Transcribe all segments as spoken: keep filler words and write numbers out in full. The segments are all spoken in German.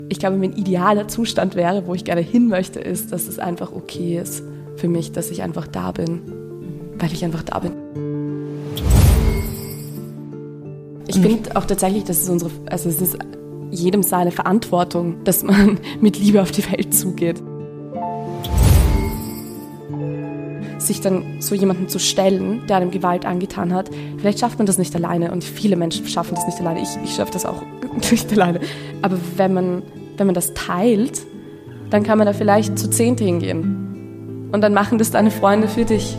Ich glaube, mein idealer Zustand wäre, wo ich gerne hin möchte, ist, dass es einfach okay ist für mich, dass ich einfach da bin, weil ich einfach da bin. Ich finde auch tatsächlich, dass es unsere, also es ist jedem seine Verantwortung, dass man mit Liebe auf die Welt zugeht. Sich dann so jemanden zu stellen, der einem Gewalt angetan hat, vielleicht schafft man das nicht alleine und viele Menschen schaffen das nicht alleine. Ich, ich schaffe das auch nicht alleine. Aber wenn man, wenn man das teilt, dann kann man da vielleicht zu zehnt hingehen. Und dann machen das deine Freunde für dich.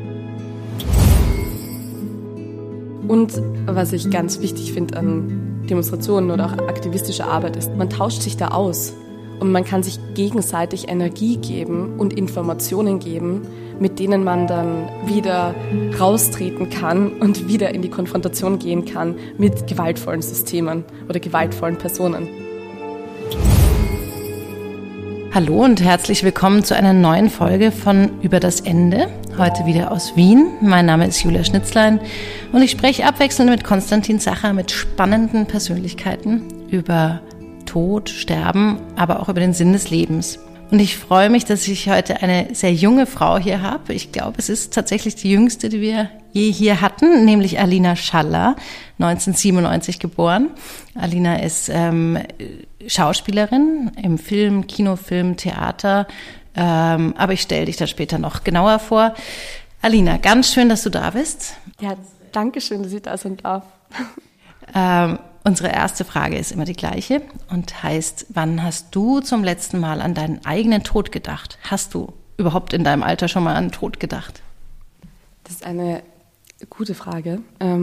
Und was ich ganz wichtig finde an Demonstrationen oder auch aktivistischer Arbeit ist, man tauscht sich da aus. Und man kann sich gegenseitig Energie geben und Informationen geben, mit denen man dann wieder raustreten kann und wieder in die Konfrontation gehen kann mit gewaltvollen Systemen oder gewaltvollen Personen. Hallo und herzlich willkommen zu einer neuen Folge von Über das Ende. Heute wieder aus Wien. Mein Name ist Julia Schnitzlein und ich spreche abwechselnd mit Konstantin Zacher mit spannenden Persönlichkeiten über Tod, Sterben, aber auch über den Sinn des Lebens. Und ich freue mich, dass ich heute eine sehr junge Frau hier habe. Ich glaube, es ist tatsächlich die jüngste, die wir je hier hatten, nämlich Alina Schaller, neunzehnhundertsiebenundneunzig geboren. Alina ist ähm, Schauspielerin im Film, Kinofilm, Theater, ähm, aber ich stelle dich da später noch genauer vor. Alina, ganz schön, dass du da bist. Ja, danke schön, dass ich da sein darf. Ähm, Unsere erste Frage ist immer die gleiche und heißt, wann hast du zum letzten Mal an deinen eigenen Tod gedacht? Hast du überhaupt in deinem Alter schon mal an den Tod gedacht? Das ist eine gute Frage.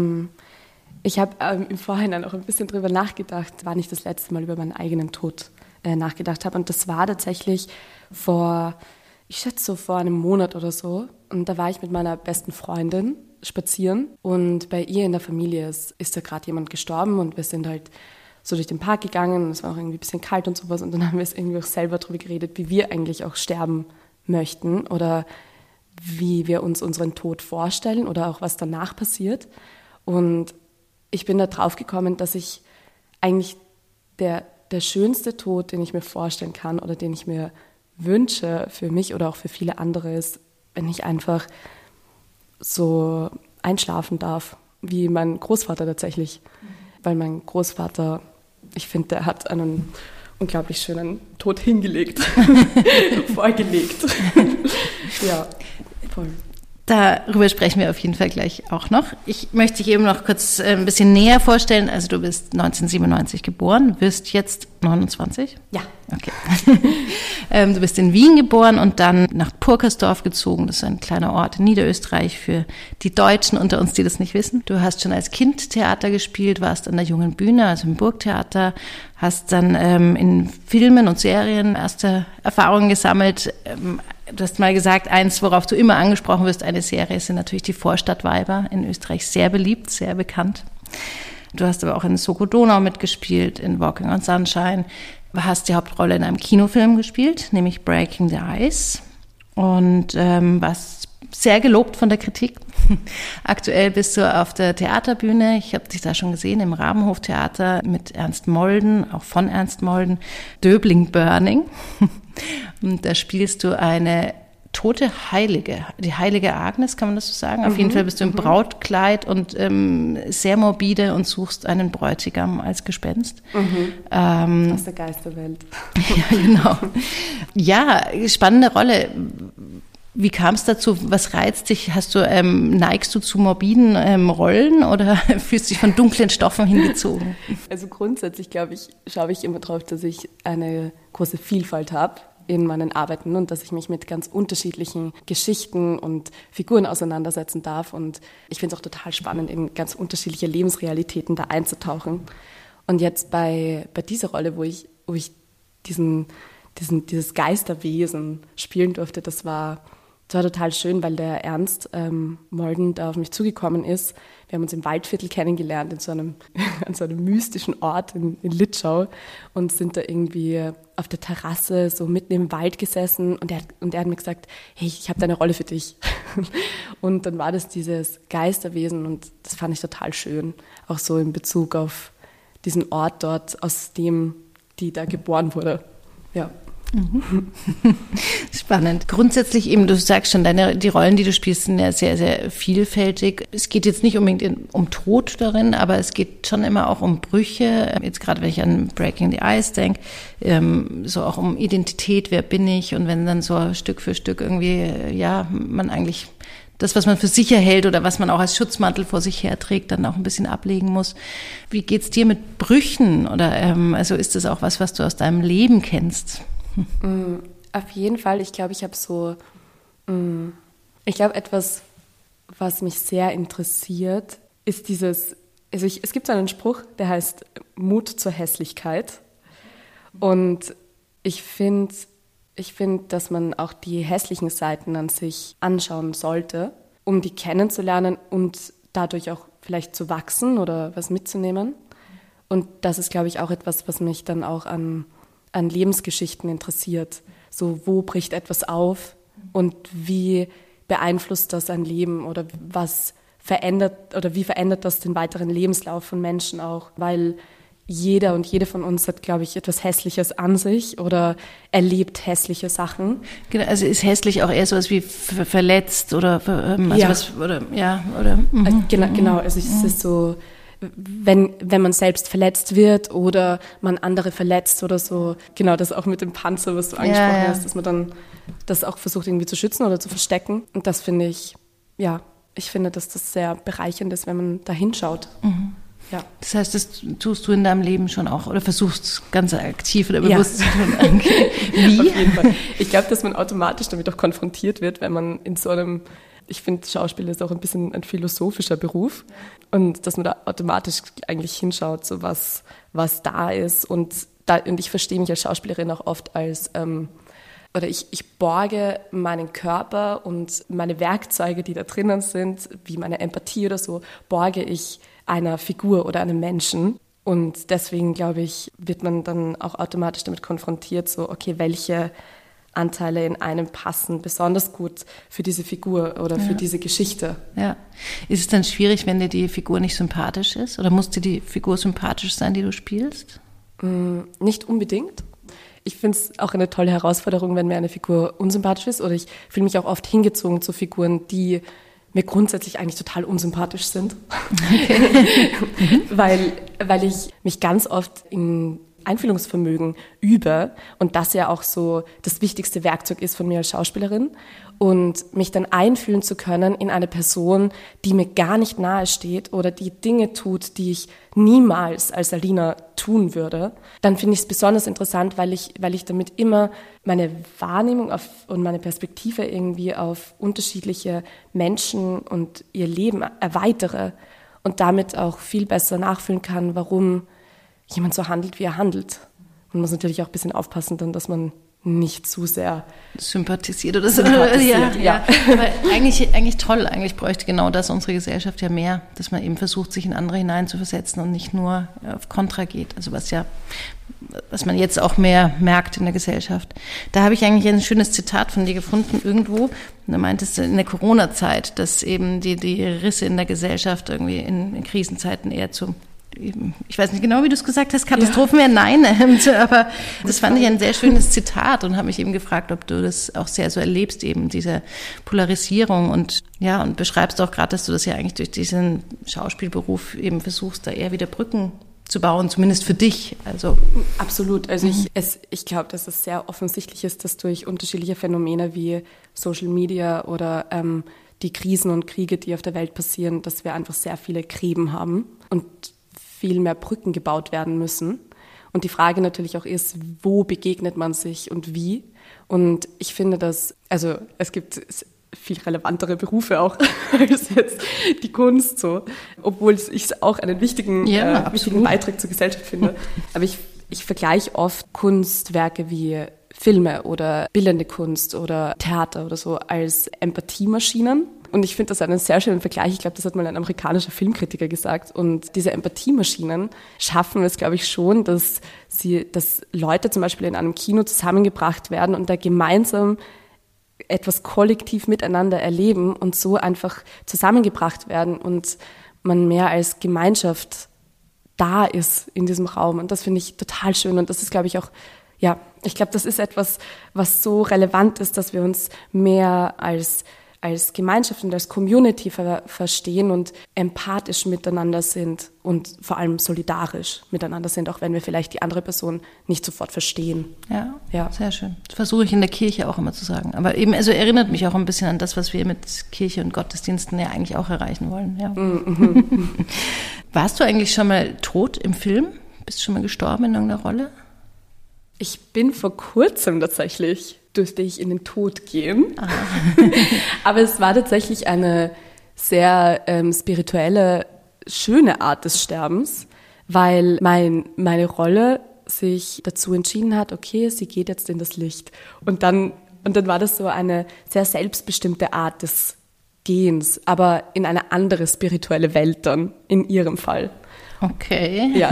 Ich habe im Vorhinein auch ein bisschen drüber nachgedacht, wann ich das letzte Mal über meinen eigenen Tod nachgedacht habe. Und das war tatsächlich vor, ich schätze so vor einem Monat oder so. Und da war ich mit meiner besten Freundin spazieren und bei ihr in der Familie ist, ist da gerade jemand gestorben und wir sind halt so durch den Park gegangen und es war auch irgendwie ein bisschen kalt und sowas und dann haben wir es irgendwie auch selber darüber geredet, wie wir eigentlich auch sterben möchten oder wie wir uns unseren Tod vorstellen oder auch was danach passiert. Und ich bin da drauf gekommen, dass ich eigentlich der, der schönste Tod, den ich mir vorstellen kann oder den ich mir wünsche für mich oder auch für viele andere ist, wenn ich einfach so einschlafen darf, wie mein Großvater tatsächlich. Mhm. Weil mein Großvater, ich finde, der hat einen unglaublich schönen Tod hingelegt, vorgelegt. Ja, voll. Darüber sprechen wir auf jeden Fall gleich auch noch. Ich möchte dich eben noch kurz ein bisschen näher vorstellen. Also du bist neunzehnhundertsiebenundneunzig geboren, wirst jetzt neunundzwanzig? Ja. Okay. Du bist in Wien geboren und dann nach Purkersdorf gezogen. Das ist ein kleiner Ort in Niederösterreich für die Deutschen unter uns, die das nicht wissen. Du hast schon als Kind Theater gespielt, warst an der Jungen Bühne, also im Burgtheater, hast dann ähm, in Filmen und Serien erste Erfahrungen gesammelt. Ähm, Du hast mal gesagt, eins, worauf du immer angesprochen wirst, eine Serie, sind natürlich die Vorstadtweiber, in Österreich sehr beliebt, sehr bekannt. Du hast aber auch in Soko Donau mitgespielt, in Walking on Sunshine. Du hast die Hauptrolle in einem Kinofilm gespielt, nämlich Breaking the Ice. Und ähm, warst sehr gelobt von der Kritik. Aktuell bist du auf der Theaterbühne. Ich habe dich da schon gesehen, im Rabenhoftheater mit Ernst Molden, auch von Ernst Molden, Döbling Burning. Und da spielst du eine tote Heilige, die heilige Agnes, kann man das so sagen? Auf mhm, jeden Fall bist du im mhm. Brautkleid und ähm, sehr morbide und suchst einen Bräutigam als Gespenst. Mhm. Ähm, Aus der Geisterwelt. Ja, genau. Ja, spannende Rolle. Wie kam es dazu? Was reizt dich? Hast du, ähm, neigst du zu morbiden ähm, Rollen oder fühlst du dich von dunklen Stoffen hingezogen? Also grundsätzlich, glaube ich, schaue ich immer drauf, dass ich eine große Vielfalt habe in meinen Arbeiten und dass ich mich mit ganz unterschiedlichen Geschichten und Figuren auseinandersetzen darf. Und ich finde es auch total spannend, in ganz unterschiedliche Lebensrealitäten da einzutauchen. Und jetzt bei, bei dieser Rolle, wo ich, wo ich diesen, diesen, dieses Geisterwesen spielen durfte, das war... Das war total schön, weil der Ernst ähm, Molden da auf mich zugekommen ist. Wir haben uns im Waldviertel kennengelernt, in so einem, an so einem mystischen Ort in, in Litschau und sind da irgendwie auf der Terrasse so mitten im Wald gesessen und er, und er hat mir gesagt, hey, ich habe da eine Rolle für dich. Und dann war das dieses Geisterwesen und das fand ich total schön, auch so in Bezug auf diesen Ort dort, aus dem die da geboren wurde. Ja. Spannend. Grundsätzlich eben, du sagst schon, deine, die Rollen, die du spielst, sind ja sehr, sehr vielfältig. Es geht jetzt nicht unbedingt in, um Tod darin, aber es geht schon immer auch um Brüche. Jetzt gerade, wenn ich an Breaking the Ice denke, ähm, so auch um Identität, wer bin ich? Und wenn dann so Stück für Stück irgendwie, ja, man eigentlich das, was man für sicher hält oder was man auch als Schutzmantel vor sich herträgt, dann auch ein bisschen ablegen muss. Wie geht's dir mit Brüchen? Oder ähm, also ist das auch was, was du aus deinem Leben kennst? Mm, auf jeden Fall. Ich glaube, ich habe so, mm, ich glaube, etwas, was mich sehr interessiert, ist dieses, also ich, es gibt so einen Spruch, der heißt Mut zur Hässlichkeit. Und ich finde, ich finde, dass man auch die hässlichen Seiten an sich anschauen sollte, um die kennenzulernen und dadurch auch vielleicht zu wachsen oder was mitzunehmen. Und das ist, glaube ich, auch etwas, was mich dann auch an an Lebensgeschichten interessiert. So, wo bricht etwas auf und wie beeinflusst das ein Leben oder was verändert oder wie verändert das den weiteren Lebenslauf von Menschen auch? Weil jeder und jede von uns hat, glaube ich, etwas Hässliches an sich oder erlebt hässliche Sachen. Genau, also ist hässlich auch eher sowas wie ver- verletzt oder, ähm, also ja. was, oder, ja, oder, mhm. Also, genau, genau, also es ist so, wenn, wenn man selbst verletzt wird oder man andere verletzt oder so. Genau, das auch mit dem Panzer, was du angesprochen ja, ja. hast, dass man dann das auch versucht irgendwie zu schützen oder zu verstecken. Und das finde ich, ja, ich finde, dass das sehr bereichernd ist, wenn man da hinschaut. Mhm. Ja. Das heißt, das tust du in deinem Leben schon auch oder versuchst ganz aktiv oder bewusst ja. zu tun. Okay. Wie? Auf jeden Fall. Ich glaube, dass man automatisch damit auch konfrontiert wird, wenn man in so einem, ich finde, Schauspiel ist auch ein bisschen ein philosophischer Beruf und dass man da automatisch eigentlich hinschaut, so was, was da ist. Und, da, und ich verstehe mich als Schauspielerin auch oft als, ähm, oder ich, ich borge meinen Körper und meine Werkzeuge, die da drinnen sind, wie meine Empathie oder so, borge ich einer Figur oder einem Menschen. Und deswegen, glaube ich, wird man dann auch automatisch damit konfrontiert, so, okay, welche Anteile in einem passen besonders gut für diese Figur oder für ja. diese Geschichte. Ja. Ist es dann schwierig, wenn dir die Figur nicht sympathisch ist? Oder muss dir die Figur sympathisch sein, die du spielst? Mm, nicht unbedingt. Ich finde es auch eine tolle Herausforderung, wenn mir eine Figur unsympathisch ist. Oder ich fühle mich auch oft hingezogen zu Figuren, die mir grundsätzlich eigentlich total unsympathisch sind. Okay. weil, weil ich mich ganz oft in Einfühlungsvermögen übe und das ja auch so das wichtigste Werkzeug ist von mir als Schauspielerin und mich dann einfühlen zu können in eine Person, die mir gar nicht nahe steht oder die Dinge tut, die ich niemals als Alina tun würde, dann finde ich es besonders interessant, weil ich, weil ich damit immer meine Wahrnehmung auf, und meine Perspektive irgendwie auf unterschiedliche Menschen und ihr Leben erweitere und damit auch viel besser nachfühlen kann, warum jemand so handelt, wie er handelt. Man muss natürlich auch ein bisschen aufpassen, dann, dass man nicht zu sehr sympathisiert oder so. Sympathisiert, ja, ja. ja. Aber eigentlich, eigentlich toll. Eigentlich bräuchte genau das unsere Gesellschaft ja mehr, dass man eben versucht, sich in andere hineinzuversetzen und nicht nur auf Kontra geht. Also was ja, was man jetzt auch mehr merkt in der Gesellschaft. Da habe ich eigentlich ein schönes Zitat von dir gefunden irgendwo. Da meintest du in der Corona-Zeit, dass eben die, die Risse in der Gesellschaft irgendwie in, in Krisenzeiten eher zu ich weiß nicht genau, wie du es gesagt hast, Katastrophen ja. wären nein, aber das fand ich ein sehr schönes Zitat und habe mich eben gefragt, ob du das auch sehr so erlebst, eben diese Polarisierung und ja, und beschreibst auch gerade, dass du das ja eigentlich durch diesen Schauspielberuf eben versuchst, da eher wieder Brücken zu bauen, zumindest für dich. Also absolut. Also mhm. ich, es, ich glaube, dass es sehr offensichtlich ist, dass durch unterschiedliche Phänomene wie Social Media oder ähm, die Krisen und Kriege, die auf der Welt passieren, dass wir einfach sehr viele Gräben haben und viel mehr Brücken gebaut werden müssen. Und die Frage natürlich auch ist, wo begegnet man sich und wie? Und ich finde, dass, also es gibt viel relevantere Berufe auch als jetzt die Kunst, so, obwohl ich es auch einen wichtigen, ja, äh, wichtigen Beitrag zur Gesellschaft finde. Aber ich, ich vergleiche oft Kunstwerke wie Filme oder bildende Kunst oder Theater oder so als Empathiemaschinen. Und ich finde das einen sehr schönen Vergleich. Ich glaube, das hat mal ein amerikanischer Filmkritiker gesagt. Und diese Empathiemaschinen schaffen es, glaube ich, schon, dass sie, dass Leute zum Beispiel in einem Kino zusammengebracht werden und da gemeinsam etwas kollektiv miteinander erleben und so einfach zusammengebracht werden und man mehr als Gemeinschaft da ist in diesem Raum. Und das finde ich total schön. Und das ist, glaube ich, auch, ja, ich glaube, das ist etwas, was so relevant ist, dass wir uns mehr als als Gemeinschaft und als Community ver- verstehen und empathisch miteinander sind und vor allem solidarisch miteinander sind, auch wenn wir vielleicht die andere Person nicht sofort verstehen. Ja, ja. Sehr schön. Das versuche ich in der Kirche auch immer zu sagen. Aber eben, also erinnert mich auch ein bisschen an das, was wir mit Kirche und Gottesdiensten ja eigentlich auch erreichen wollen. Ja. Mhm. Warst du eigentlich schon mal tot im Film? Bist du schon mal gestorben in irgendeiner Rolle? Ich bin vor kurzem tatsächlich, durfte ich in den Tod gehen. Aber es war tatsächlich eine sehr ähm, spirituelle, schöne Art des Sterbens, weil mein, meine Rolle sich dazu entschieden hat, okay, sie geht jetzt in das Licht. Und dann, und dann war das so eine sehr selbstbestimmte Art des Gehens, aber in eine andere spirituelle Welt dann, in ihrem Fall. Okay. Ja.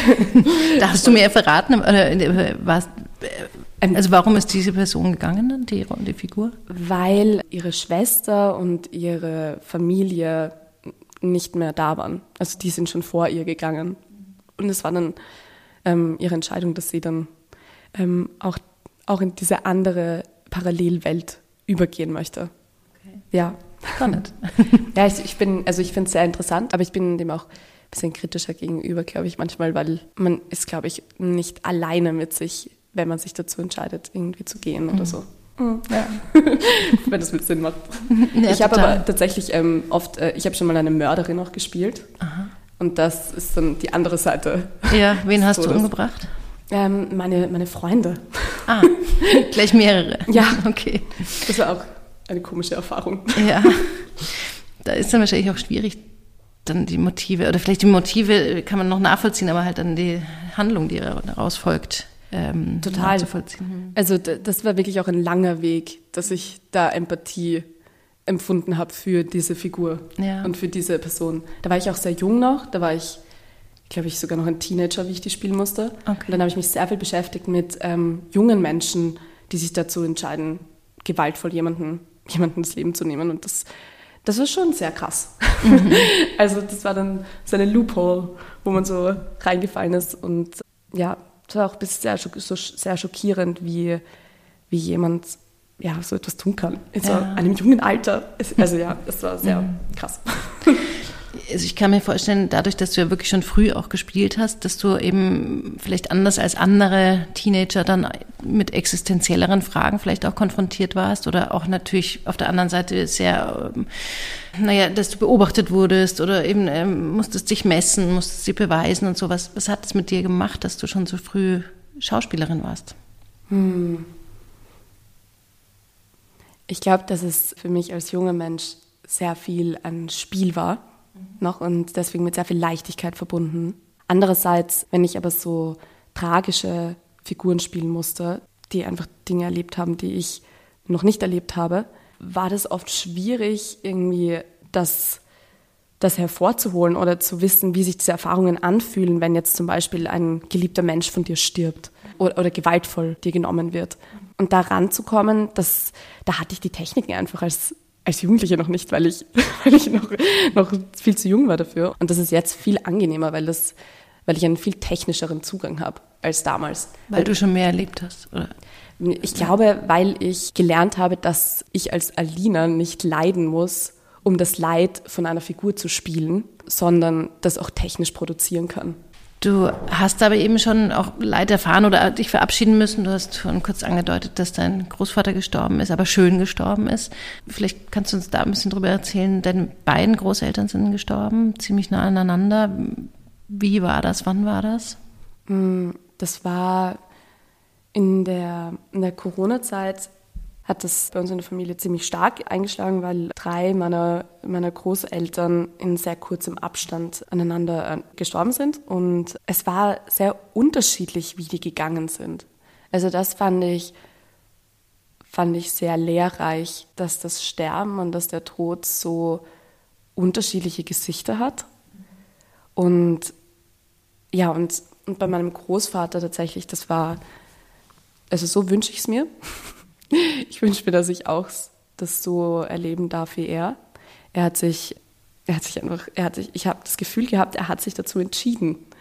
Da hast du mir verraten, oder was, also warum ist diese Person gegangen dann, die, die Figur? Weil ihre Schwester und ihre Familie nicht mehr da waren. Also die sind schon vor ihr gegangen. Und es war dann ähm, ihre Entscheidung, dass sie dann ähm, auch, auch in diese andere Parallelwelt übergehen möchte. Okay. Ja. Spannend. Ja, ich, ich bin, also ich finde es sehr interessant, aber ich bin dem auch ein bisschen kritischer gegenüber, glaube ich, manchmal, weil man ist, glaube ich, nicht alleine mit sich, wenn man sich dazu entscheidet, irgendwie zu gehen oder so. Mhm. Ja. Wenn das mit Sinn macht. Ja, ich habe aber tatsächlich ähm, oft, äh, ich habe schon mal eine Mörderin auch gespielt. Aha. Und das ist dann die andere Seite. Ja, wen hast du umgebracht? Ähm, meine, meine Freunde. Ah, gleich mehrere. Ja. Okay. Das war auch eine komische Erfahrung. Ja, da ist dann wahrscheinlich auch schwierig, dann die Motive, oder vielleicht die Motive kann man noch nachvollziehen, aber halt dann die Handlung, die daraus folgt, ähm, total nachzuvollziehen. Also das war wirklich auch ein langer Weg, dass ich da Empathie empfunden habe für diese Figur ja. und für diese Person. Da war ich auch sehr jung noch, da war ich, glaube ich, sogar noch ein Teenager, wie ich die spielen musste. Okay. Und dann habe ich mich sehr viel beschäftigt mit ähm, jungen Menschen, die sich dazu entscheiden, gewaltvoll jemanden, jemanden das Leben zu nehmen. Und das, das war schon sehr krass. Mhm. Also das war dann so eine Loophole, wo man so reingefallen ist. Und ja, es war auch ein bisschen sehr, so sehr schockierend, wie, wie jemand ja, so etwas tun kann. In so ja. einem jungen Alter. Also ja, es war sehr mhm. krass. Also ich kann mir vorstellen, dadurch, dass du ja wirklich schon früh auch gespielt hast, dass du eben vielleicht anders als andere Teenager dann mit existenzielleren Fragen vielleicht auch konfrontiert warst oder auch natürlich auf der anderen Seite sehr, naja, dass du beobachtet wurdest oder eben ähm, musstest dich messen, musstest dich beweisen und sowas. Was hat es mit dir gemacht, dass du schon so früh Schauspielerin warst? Hm. Ich glaube, dass es für mich als junger Mensch sehr viel ein Spiel war. Noch und deswegen mit sehr viel Leichtigkeit verbunden. Andererseits, wenn ich aber so tragische Figuren spielen musste, die einfach Dinge erlebt haben, die ich noch nicht erlebt habe, war das oft schwierig, irgendwie das, das hervorzuholen oder zu wissen, wie sich diese Erfahrungen anfühlen, wenn jetzt zum Beispiel ein geliebter Mensch von dir stirbt oder, oder gewaltvoll dir genommen wird. Und da ranzukommen, das, da hatte ich die Techniken einfach als Als Jugendliche noch nicht, weil ich, weil ich noch, noch viel zu jung war dafür. Und das ist jetzt viel angenehmer, weil, das, weil ich einen viel technischeren Zugang habe als damals. Weil du schon mehr erlebt hast, oder? Ich glaube, weil ich gelernt habe, dass ich als Alina nicht leiden muss, um das Leid von einer Figur zu spielen, sondern das auch technisch produzieren kann. Du hast aber eben schon auch Leid erfahren oder dich verabschieden müssen. Du hast vorhin kurz angedeutet, dass dein Großvater gestorben ist, aber schön gestorben ist. Vielleicht kannst du uns da ein bisschen drüber erzählen. Deine beiden Großeltern sind gestorben, ziemlich nah aneinander. Wie war das? Wann war das? Das war in der, in der Corona-Zeit. Hat das bei uns in der Familie ziemlich stark eingeschlagen, weil drei meiner, meiner Großeltern in sehr kurzem Abstand aneinander gestorben sind. Und es war sehr unterschiedlich, wie die gegangen sind. Also das fand ich, fand ich sehr lehrreich, dass das Sterben und dass der Tod so unterschiedliche Gesichter hat. Und ja, und, und bei meinem Großvater tatsächlich, das war, also so wünsche ich es mir. Ich wünsche mir, dass ich auch das so erleben darf wie er. Er hat sich, er hat sich einfach, er hat sich, ich habe das Gefühl gehabt, er hat sich dazu entschieden,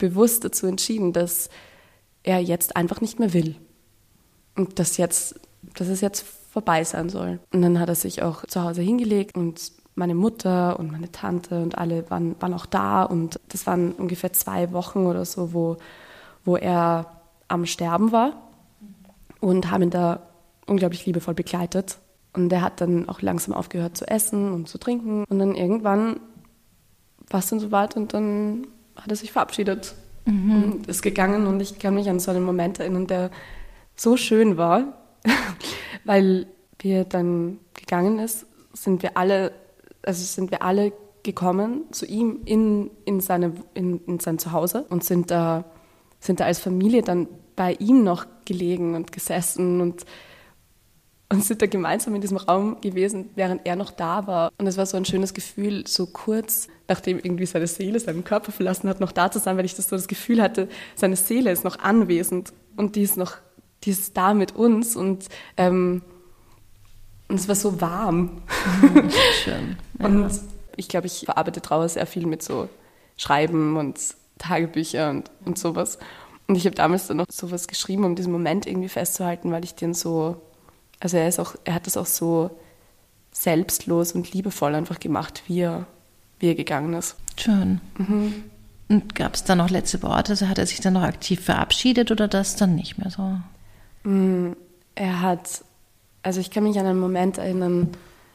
bewusst dazu entschieden, dass er jetzt einfach nicht mehr will. Und dass, jetzt, dass es jetzt vorbei sein soll. Und dann hat er sich auch zu Hause hingelegt und meine Mutter und meine Tante und alle waren, waren auch da. Und das waren ungefähr zwei Wochen oder so, wo, wo er am Sterben war und haben ihn da unglaublich liebevoll begleitet. Und er hat dann auch langsam aufgehört zu essen und zu trinken. Und dann irgendwann war es dann soweit und dann hat er sich verabschiedet mhm. und ist gegangen. Und ich kann mich an so einen Moment erinnern, der so schön war, weil wie er dann gegangen ist, sind wir alle, also sind wir alle gekommen zu ihm in, in, seine, in, in sein Zuhause und sind da, sind da als Familie dann bei ihm noch gelegen und gesessen und, und sind da gemeinsam in diesem Raum gewesen, während er noch da war. Und es war so ein schönes Gefühl, so kurz, nachdem irgendwie seine Seele seinen Körper verlassen hat, noch da zu sein, weil ich das so das Gefühl hatte, seine Seele ist noch anwesend und die ist noch, die ist da mit uns und ähm, Und es war so warm. Mhm, schön. Ja. Und ich glaube, ich verarbeite Trauer sehr viel mit so Schreiben und Tagebücher und, und sowas. Und ich habe damals dann noch sowas geschrieben, um diesen Moment irgendwie festzuhalten, weil ich den so, also er ist auch, er hat das auch so selbstlos und liebevoll einfach gemacht, wie er, wie er gegangen ist. Schön. Mhm. Und gab es dann noch letzte Worte? Also hat er sich dann noch aktiv verabschiedet oder das dann nicht mehr so? Mhm. Er hat Also ich kann mich an einen Moment erinnern,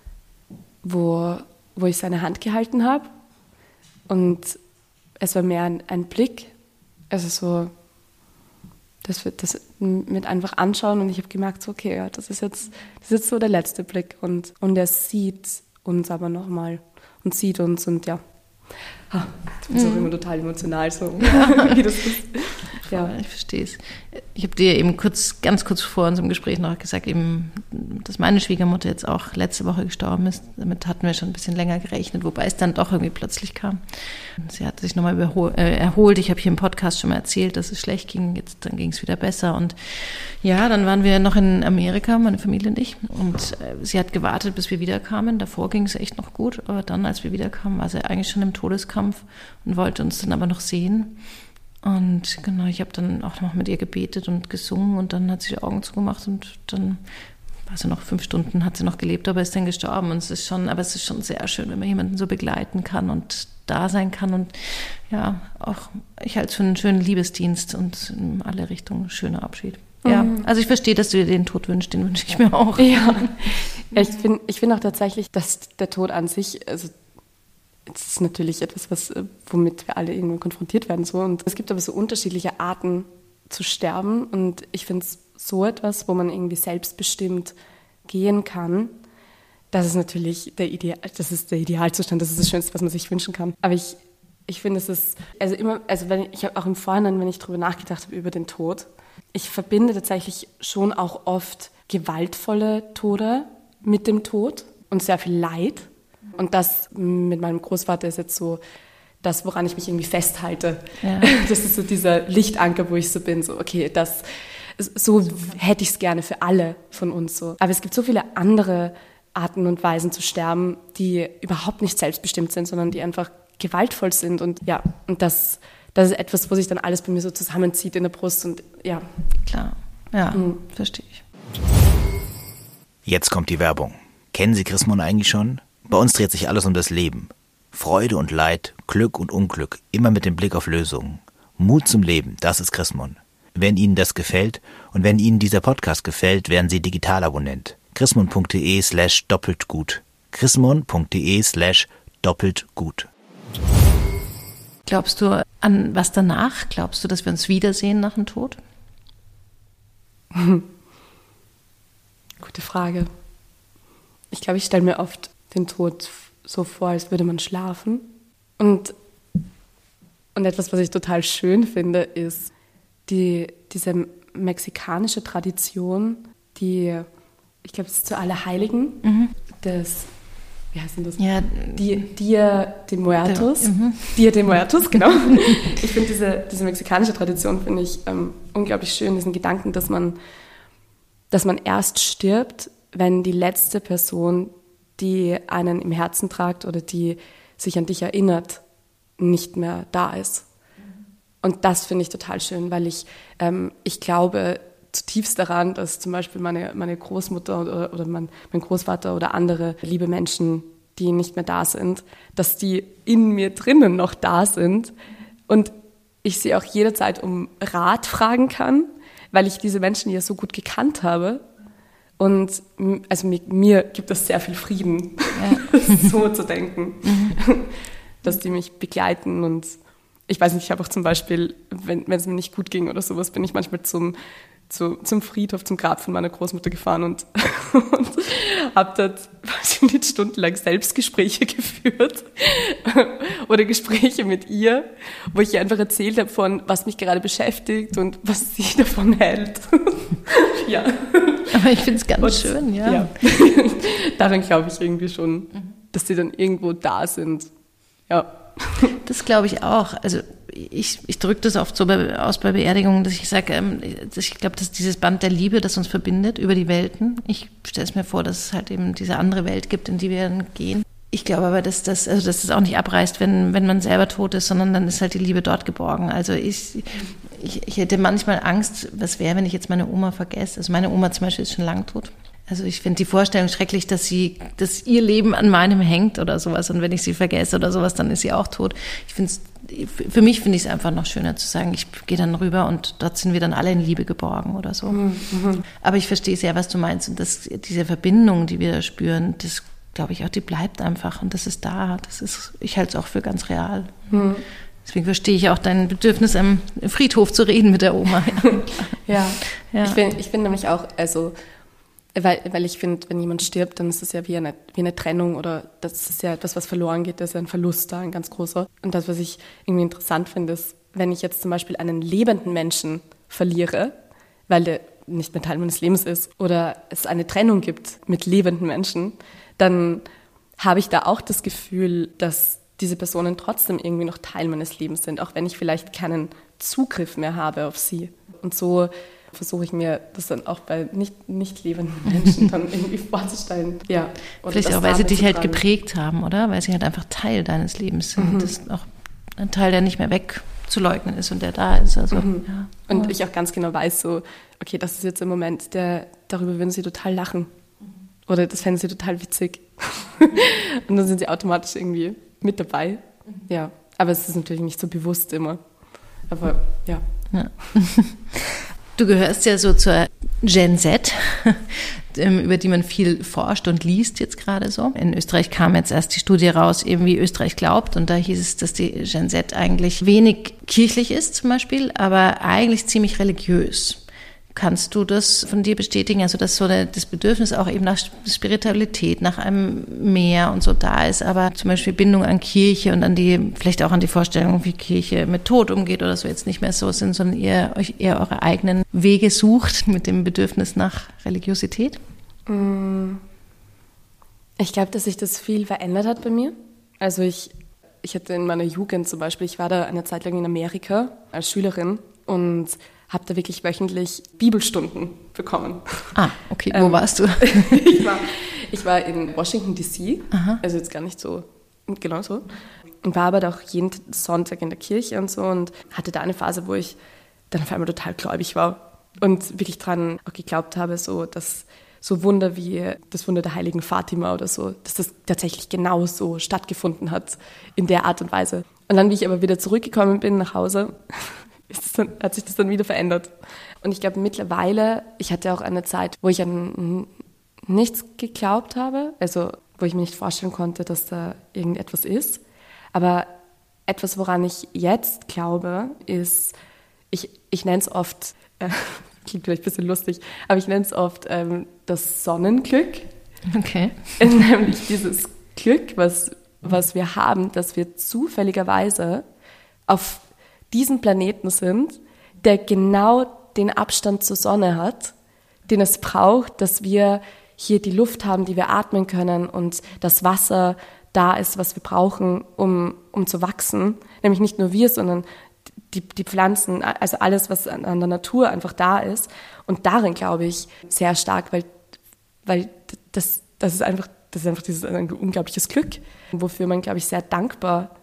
wo, wo ich seine Hand gehalten habe und es war mehr ein, ein Blick, also so, das wird das mit einfach anschauen und ich habe gemerkt, so, okay, ja, das ist jetzt, das ist jetzt so der letzte Blick und, und er sieht uns aber nochmal und sieht uns und ja, ah, ich bin mhm. auch immer total emotional, so ja. wie das ist. Ja, ich verstehe es. Ich habe dir eben kurz, ganz kurz vor unserem Gespräch noch gesagt, eben, dass meine Schwiegermutter jetzt auch letzte Woche gestorben ist. Damit hatten wir schon ein bisschen länger gerechnet, wobei es dann doch irgendwie plötzlich kam. Sie hat sich nochmal äh, erholt. Ich habe hier im Podcast schon mal erzählt, dass es schlecht ging. Jetzt dann ging es wieder besser. Und ja, dann waren wir noch in Amerika, meine Familie und ich. Und äh, sie hat gewartet, bis wir wiederkamen. Davor ging es echt noch gut. Aber dann, als wir wiederkamen, war sie eigentlich schon im Todeskampf und wollte uns dann aber noch sehen. Und genau, ich habe dann auch noch mit ihr gebetet und gesungen und dann hat sie die Augen zugemacht und dann war sie noch fünf Stunden, hat sie noch gelebt, aber ist dann gestorben. Und es ist schon, aber es ist schon sehr schön, wenn man jemanden so begleiten kann und da sein kann und ja, auch ich halte es für einen schönen Liebesdienst und in alle Richtungen schöner Abschied. Ja, mhm. Also ich verstehe, dass du dir den Tod wünschst, den wünsche ich mir auch. Ja, ja ich finde ich find auch tatsächlich, dass der Tod an sich, also es ist natürlich etwas, was, womit wir alle irgendwann konfrontiert werden. So. Und es gibt aber so unterschiedliche Arten zu sterben. Und ich finde es so etwas, wo man irgendwie selbstbestimmt gehen kann. Das ist natürlich der Ideal, das ist der Idealzustand, das ist das Schönste, was man sich wünschen kann. Aber ich, ich finde, es ist, also immer, also wenn ich, ich habe auch im Vorhinein, wenn ich darüber nachgedacht habe, über den Tod, ich verbinde tatsächlich schon auch oft gewaltvolle Tode mit dem Tod und sehr viel Leid. Und das mit meinem Großvater ist jetzt so das, woran ich mich irgendwie festhalte. Ja. Das ist so dieser Lichtanker, wo ich so bin, so okay, das, so hätte ich es gerne für alle von uns so. Aber es gibt so viele andere Arten und Weisen zu sterben, die überhaupt nicht selbstbestimmt sind, sondern die einfach gewaltvoll sind. Und ja, und das, das ist etwas, wo sich dann alles bei mir so zusammenzieht in der Brust. Und ja. Klar, ja, mhm. Verstehe ich. Jetzt kommt die Werbung. Kennen Sie Chrismon eigentlich schon? Bei uns dreht sich alles um das Leben. Freude und Leid, Glück und Unglück, immer mit dem Blick auf Lösungen. Mut zum Leben, das ist Chrismon. Wenn Ihnen das gefällt und wenn Ihnen dieser Podcast gefällt, werden Sie Digitalabonnent. chrismon.de slash doppelt gut. chrismon.de slash doppelt gut. Glaubst du an was danach? Glaubst du, dass wir uns wiedersehen nach dem Tod? Gute Frage. Ich glaube, ich stelle mir oft den Tod so vor, als würde man schlafen. Und, und etwas, was ich total schön finde, ist die, diese mexikanische Tradition, die, ich glaube, es ist zu Allerheiligen, mhm. des, wie heißt denn das? Ja, Dia, Dia de Muertos. Der, mhm. Dia de Muertos, genau. Ich finde diese, diese mexikanische Tradition, finde ich ähm, unglaublich schön, diesen Gedanken, dass man, dass man erst stirbt, wenn die letzte Person, die einen im Herzen tragt oder die sich an dich erinnert, nicht mehr da ist. Und das finde ich total schön, weil ich, ähm, ich glaube zutiefst daran, dass zum Beispiel meine, meine Großmutter oder, oder mein, mein Großvater oder andere liebe Menschen, die nicht mehr da sind, dass die in mir drinnen noch da sind und ich sie auch jederzeit um Rat fragen kann, weil ich diese Menschen ja so gut gekannt habe. Und also mir, mir gibt es sehr viel Frieden, ja. so zu denken, mhm. dass die mich begleiten. Und ich weiß nicht, ich habe auch zum Beispiel, wenn, wenn es mir nicht gut ging oder sowas, bin ich manchmal zum, zu, zum Friedhof, zum Grab von meiner Großmutter gefahren und, und habe dort nicht stundenlang Selbstgespräche geführt oder Gespräche mit ihr, wo ich ihr einfach erzählt habe von, was mich gerade beschäftigt und was sie davon hält. Ja. Aber ich finde es ganz und, schön, ja. ja. Daran glaube ich irgendwie schon, dass die dann irgendwo da sind. Ja. Das glaube ich auch. Also ich, ich drücke das oft so bei, aus bei Beerdigungen, dass ich sage, ähm, ich glaube, dass dieses Band der Liebe, das uns verbindet über die Welten. Ich stelle es mir vor, dass es halt eben diese andere Welt gibt, in die wir dann gehen. Ich glaube aber, dass das, also dass das auch nicht abreißt, wenn, wenn man selber tot ist, sondern dann ist halt die Liebe dort geborgen. Also ich, ich, ich hätte manchmal Angst, was wäre, wenn ich jetzt meine Oma vergesse. Also meine Oma zum Beispiel ist schon lang tot. Also ich finde die Vorstellung schrecklich, dass sie, dass ihr Leben an meinem hängt oder sowas. Und wenn ich sie vergesse oder sowas, dann ist sie auch tot. Ich finde es, für mich finde ich es einfach noch schöner zu sagen, ich gehe dann rüber und dort sind wir dann alle in Liebe geborgen oder so. Mhm. Aber ich verstehe sehr, was du meinst. Und das, diese Verbindung, die wir da spüren, das glaube ich auch, die bleibt einfach. Und das ist da. Das ist, ich halte es auch für ganz real. Mhm. Deswegen verstehe ich auch dein Bedürfnis, am Friedhof zu reden mit der Oma. Ja, ja. Ich finde ich find nämlich auch, also Weil, weil ich finde, wenn jemand stirbt, dann ist es ja wie eine, wie eine Trennung oder das ist ja etwas, was verloren geht, das ist ja ein Verlust da, ein ganz großer. Und das, was ich irgendwie interessant finde, ist, wenn ich jetzt zum Beispiel einen lebenden Menschen verliere, weil der nicht mehr Teil meines Lebens ist oder es eine Trennung gibt mit lebenden Menschen, dann habe ich da auch das Gefühl, dass diese Personen trotzdem irgendwie noch Teil meines Lebens sind, auch wenn ich vielleicht keinen Zugriff mehr habe auf sie. Und so versuche ich mir das dann auch bei nicht, nicht lebenden Menschen dann irgendwie vorzustellen. Ja, vielleicht auch, weil sie dich halt geprägt haben, oder? Weil sie halt einfach Teil deines Lebens sind. Mhm. Das ist auch ein Teil, der nicht mehr wegzuleugnen ist und der da ist. Also, mhm. ja. Und ja. ich auch ganz genau weiß, so, okay, das ist jetzt im Moment, der, darüber würden sie total lachen. Oder das fänden sie total witzig. Und dann sind sie automatisch irgendwie mit dabei. Ja, aber es ist natürlich nicht so bewusst immer. Aber ja. ja. Du gehörst ja so zur Gen Z, über die man viel forscht und liest jetzt gerade so. In Österreich kam jetzt erst die Studie raus, eben wie Österreich glaubt. Und da hieß es, dass die Gen Z eigentlich wenig kirchlich ist zum Beispiel, aber eigentlich ziemlich religiös. Kannst du das von dir bestätigen, also dass so eine, das Bedürfnis auch eben nach Spiritualität, nach einem Meer und so da ist, aber zum Beispiel Bindung an Kirche und an die, vielleicht auch an die Vorstellung, wie Kirche mit Tod umgeht oder so jetzt nicht mehr so sind, sondern ihr euch eher eure eigenen Wege sucht mit dem Bedürfnis nach Religiosität? Ich glaube, dass sich das viel verändert hat bei mir. Also ich, ich hatte in meiner Jugend zum Beispiel, ich war da eine Zeit lang in Amerika als Schülerin und habe da wirklich wöchentlich Bibelstunden bekommen. Ah, okay. Wo ähm, warst du? ich, war, ich war in Washington D C, Aha. also jetzt gar nicht so, genau so. Und war aber auch jeden Sonntag in der Kirche und so und hatte da eine Phase, wo ich dann auf einmal total gläubig war und wirklich dran auch geglaubt habe, so dass so Wunder wie das Wunder der heiligen Fatima oder so, dass das tatsächlich genau so stattgefunden hat in der Art und Weise. Und dann, wie ich aber wieder zurückgekommen bin nach Hause, Ist das dann, hat sich das dann wieder verändert. Und ich glaube mittlerweile, ich hatte auch eine Zeit, wo ich an nichts geglaubt habe, also wo ich mir nicht vorstellen konnte, dass da irgendetwas ist. Aber etwas, woran ich jetzt glaube, ist, ich, ich nenne es oft, äh, klingt vielleicht ein bisschen lustig, aber ich nenne es oft ähm, das Sonnenglück. Okay. Nämlich dieses Glück, was, was wir haben, dass wir zufälligerweise auf diesen Planeten sind, der genau den Abstand zur Sonne hat, den es braucht, dass wir hier die Luft haben, die wir atmen können und das Wasser da ist, was wir brauchen, um, um zu wachsen. Nämlich nicht nur wir, sondern die, die Pflanzen, also alles, was an, an der Natur einfach da ist. Und darin glaube ich sehr stark, weil, weil das, das ist einfach, das ist einfach dieses ein unglaubliches Glück, wofür man, glaube ich, sehr dankbar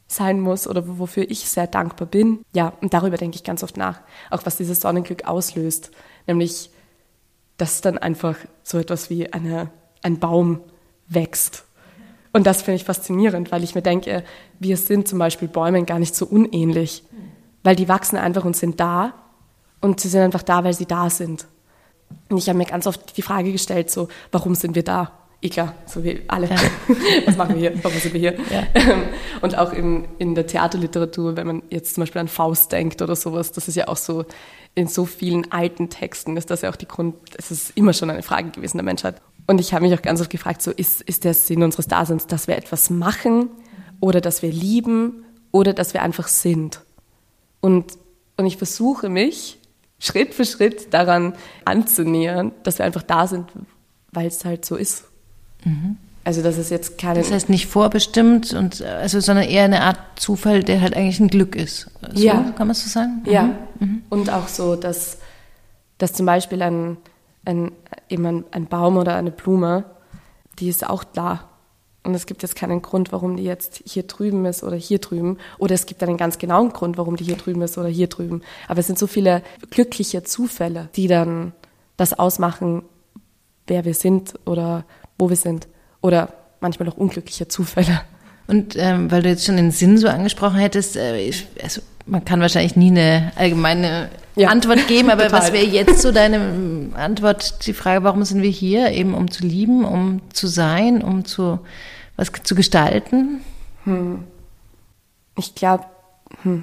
sein muss oder wofür ich sehr dankbar bin. Ja, und darüber denke ich ganz oft nach, auch was dieses Sonnenglück auslöst, nämlich, dass dann einfach so etwas wie eine, ein Baum wächst. Und das finde ich faszinierend, weil ich mir denke, wir sind zum Beispiel Bäumen gar nicht so unähnlich, weil die wachsen einfach und sind da und sie sind einfach da, weil sie da sind. Und ich habe mir ganz oft die Frage gestellt, so, warum sind wir da? Eh klar, so wie alle. Ja. Was machen wir hier? Warum sind wir hier? Ja. Und auch in, in der Theaterliteratur, wenn man jetzt zum Beispiel an Faust denkt oder sowas, das ist ja auch so, in so vielen alten Texten ist das ja auch die Grund, es ist immer schon eine Frage gewesen der Menschheit. Und ich habe mich auch ganz oft gefragt, so ist, ist der Sinn unseres Daseins, dass wir etwas machen oder dass wir lieben oder dass wir einfach sind? Und, und ich versuche mich Schritt für Schritt daran anzunähern, dass wir einfach da sind, weil es halt so ist. Mhm. Also das ist jetzt keine... Das heißt nicht vorbestimmt, und also, sondern eher eine Art Zufall, der halt eigentlich ein Glück ist. So, ja. Kann man so sagen? Mhm. Ja, mhm. Und auch so, dass, dass zum Beispiel ein, ein, eben ein, ein Baum oder eine Blume, die ist auch da. Und es gibt jetzt keinen Grund, warum die jetzt hier drüben ist oder hier drüben. Oder es gibt einen ganz genauen Grund, warum die hier drüben ist oder hier drüben. Aber es sind so viele glückliche Zufälle, die dann das ausmachen, wer wir sind oder wo wir sind. Oder manchmal auch unglückliche Zufälle. Und ähm, weil du jetzt schon den Sinn so angesprochen hättest, äh, ich, also man kann wahrscheinlich nie eine allgemeine ja. Antwort geben, aber was wäre jetzt so deine Antwort, die Frage, warum sind wir hier? Eben um zu lieben, um zu sein, um zu was zu gestalten? Hm. Ich glaube, hm.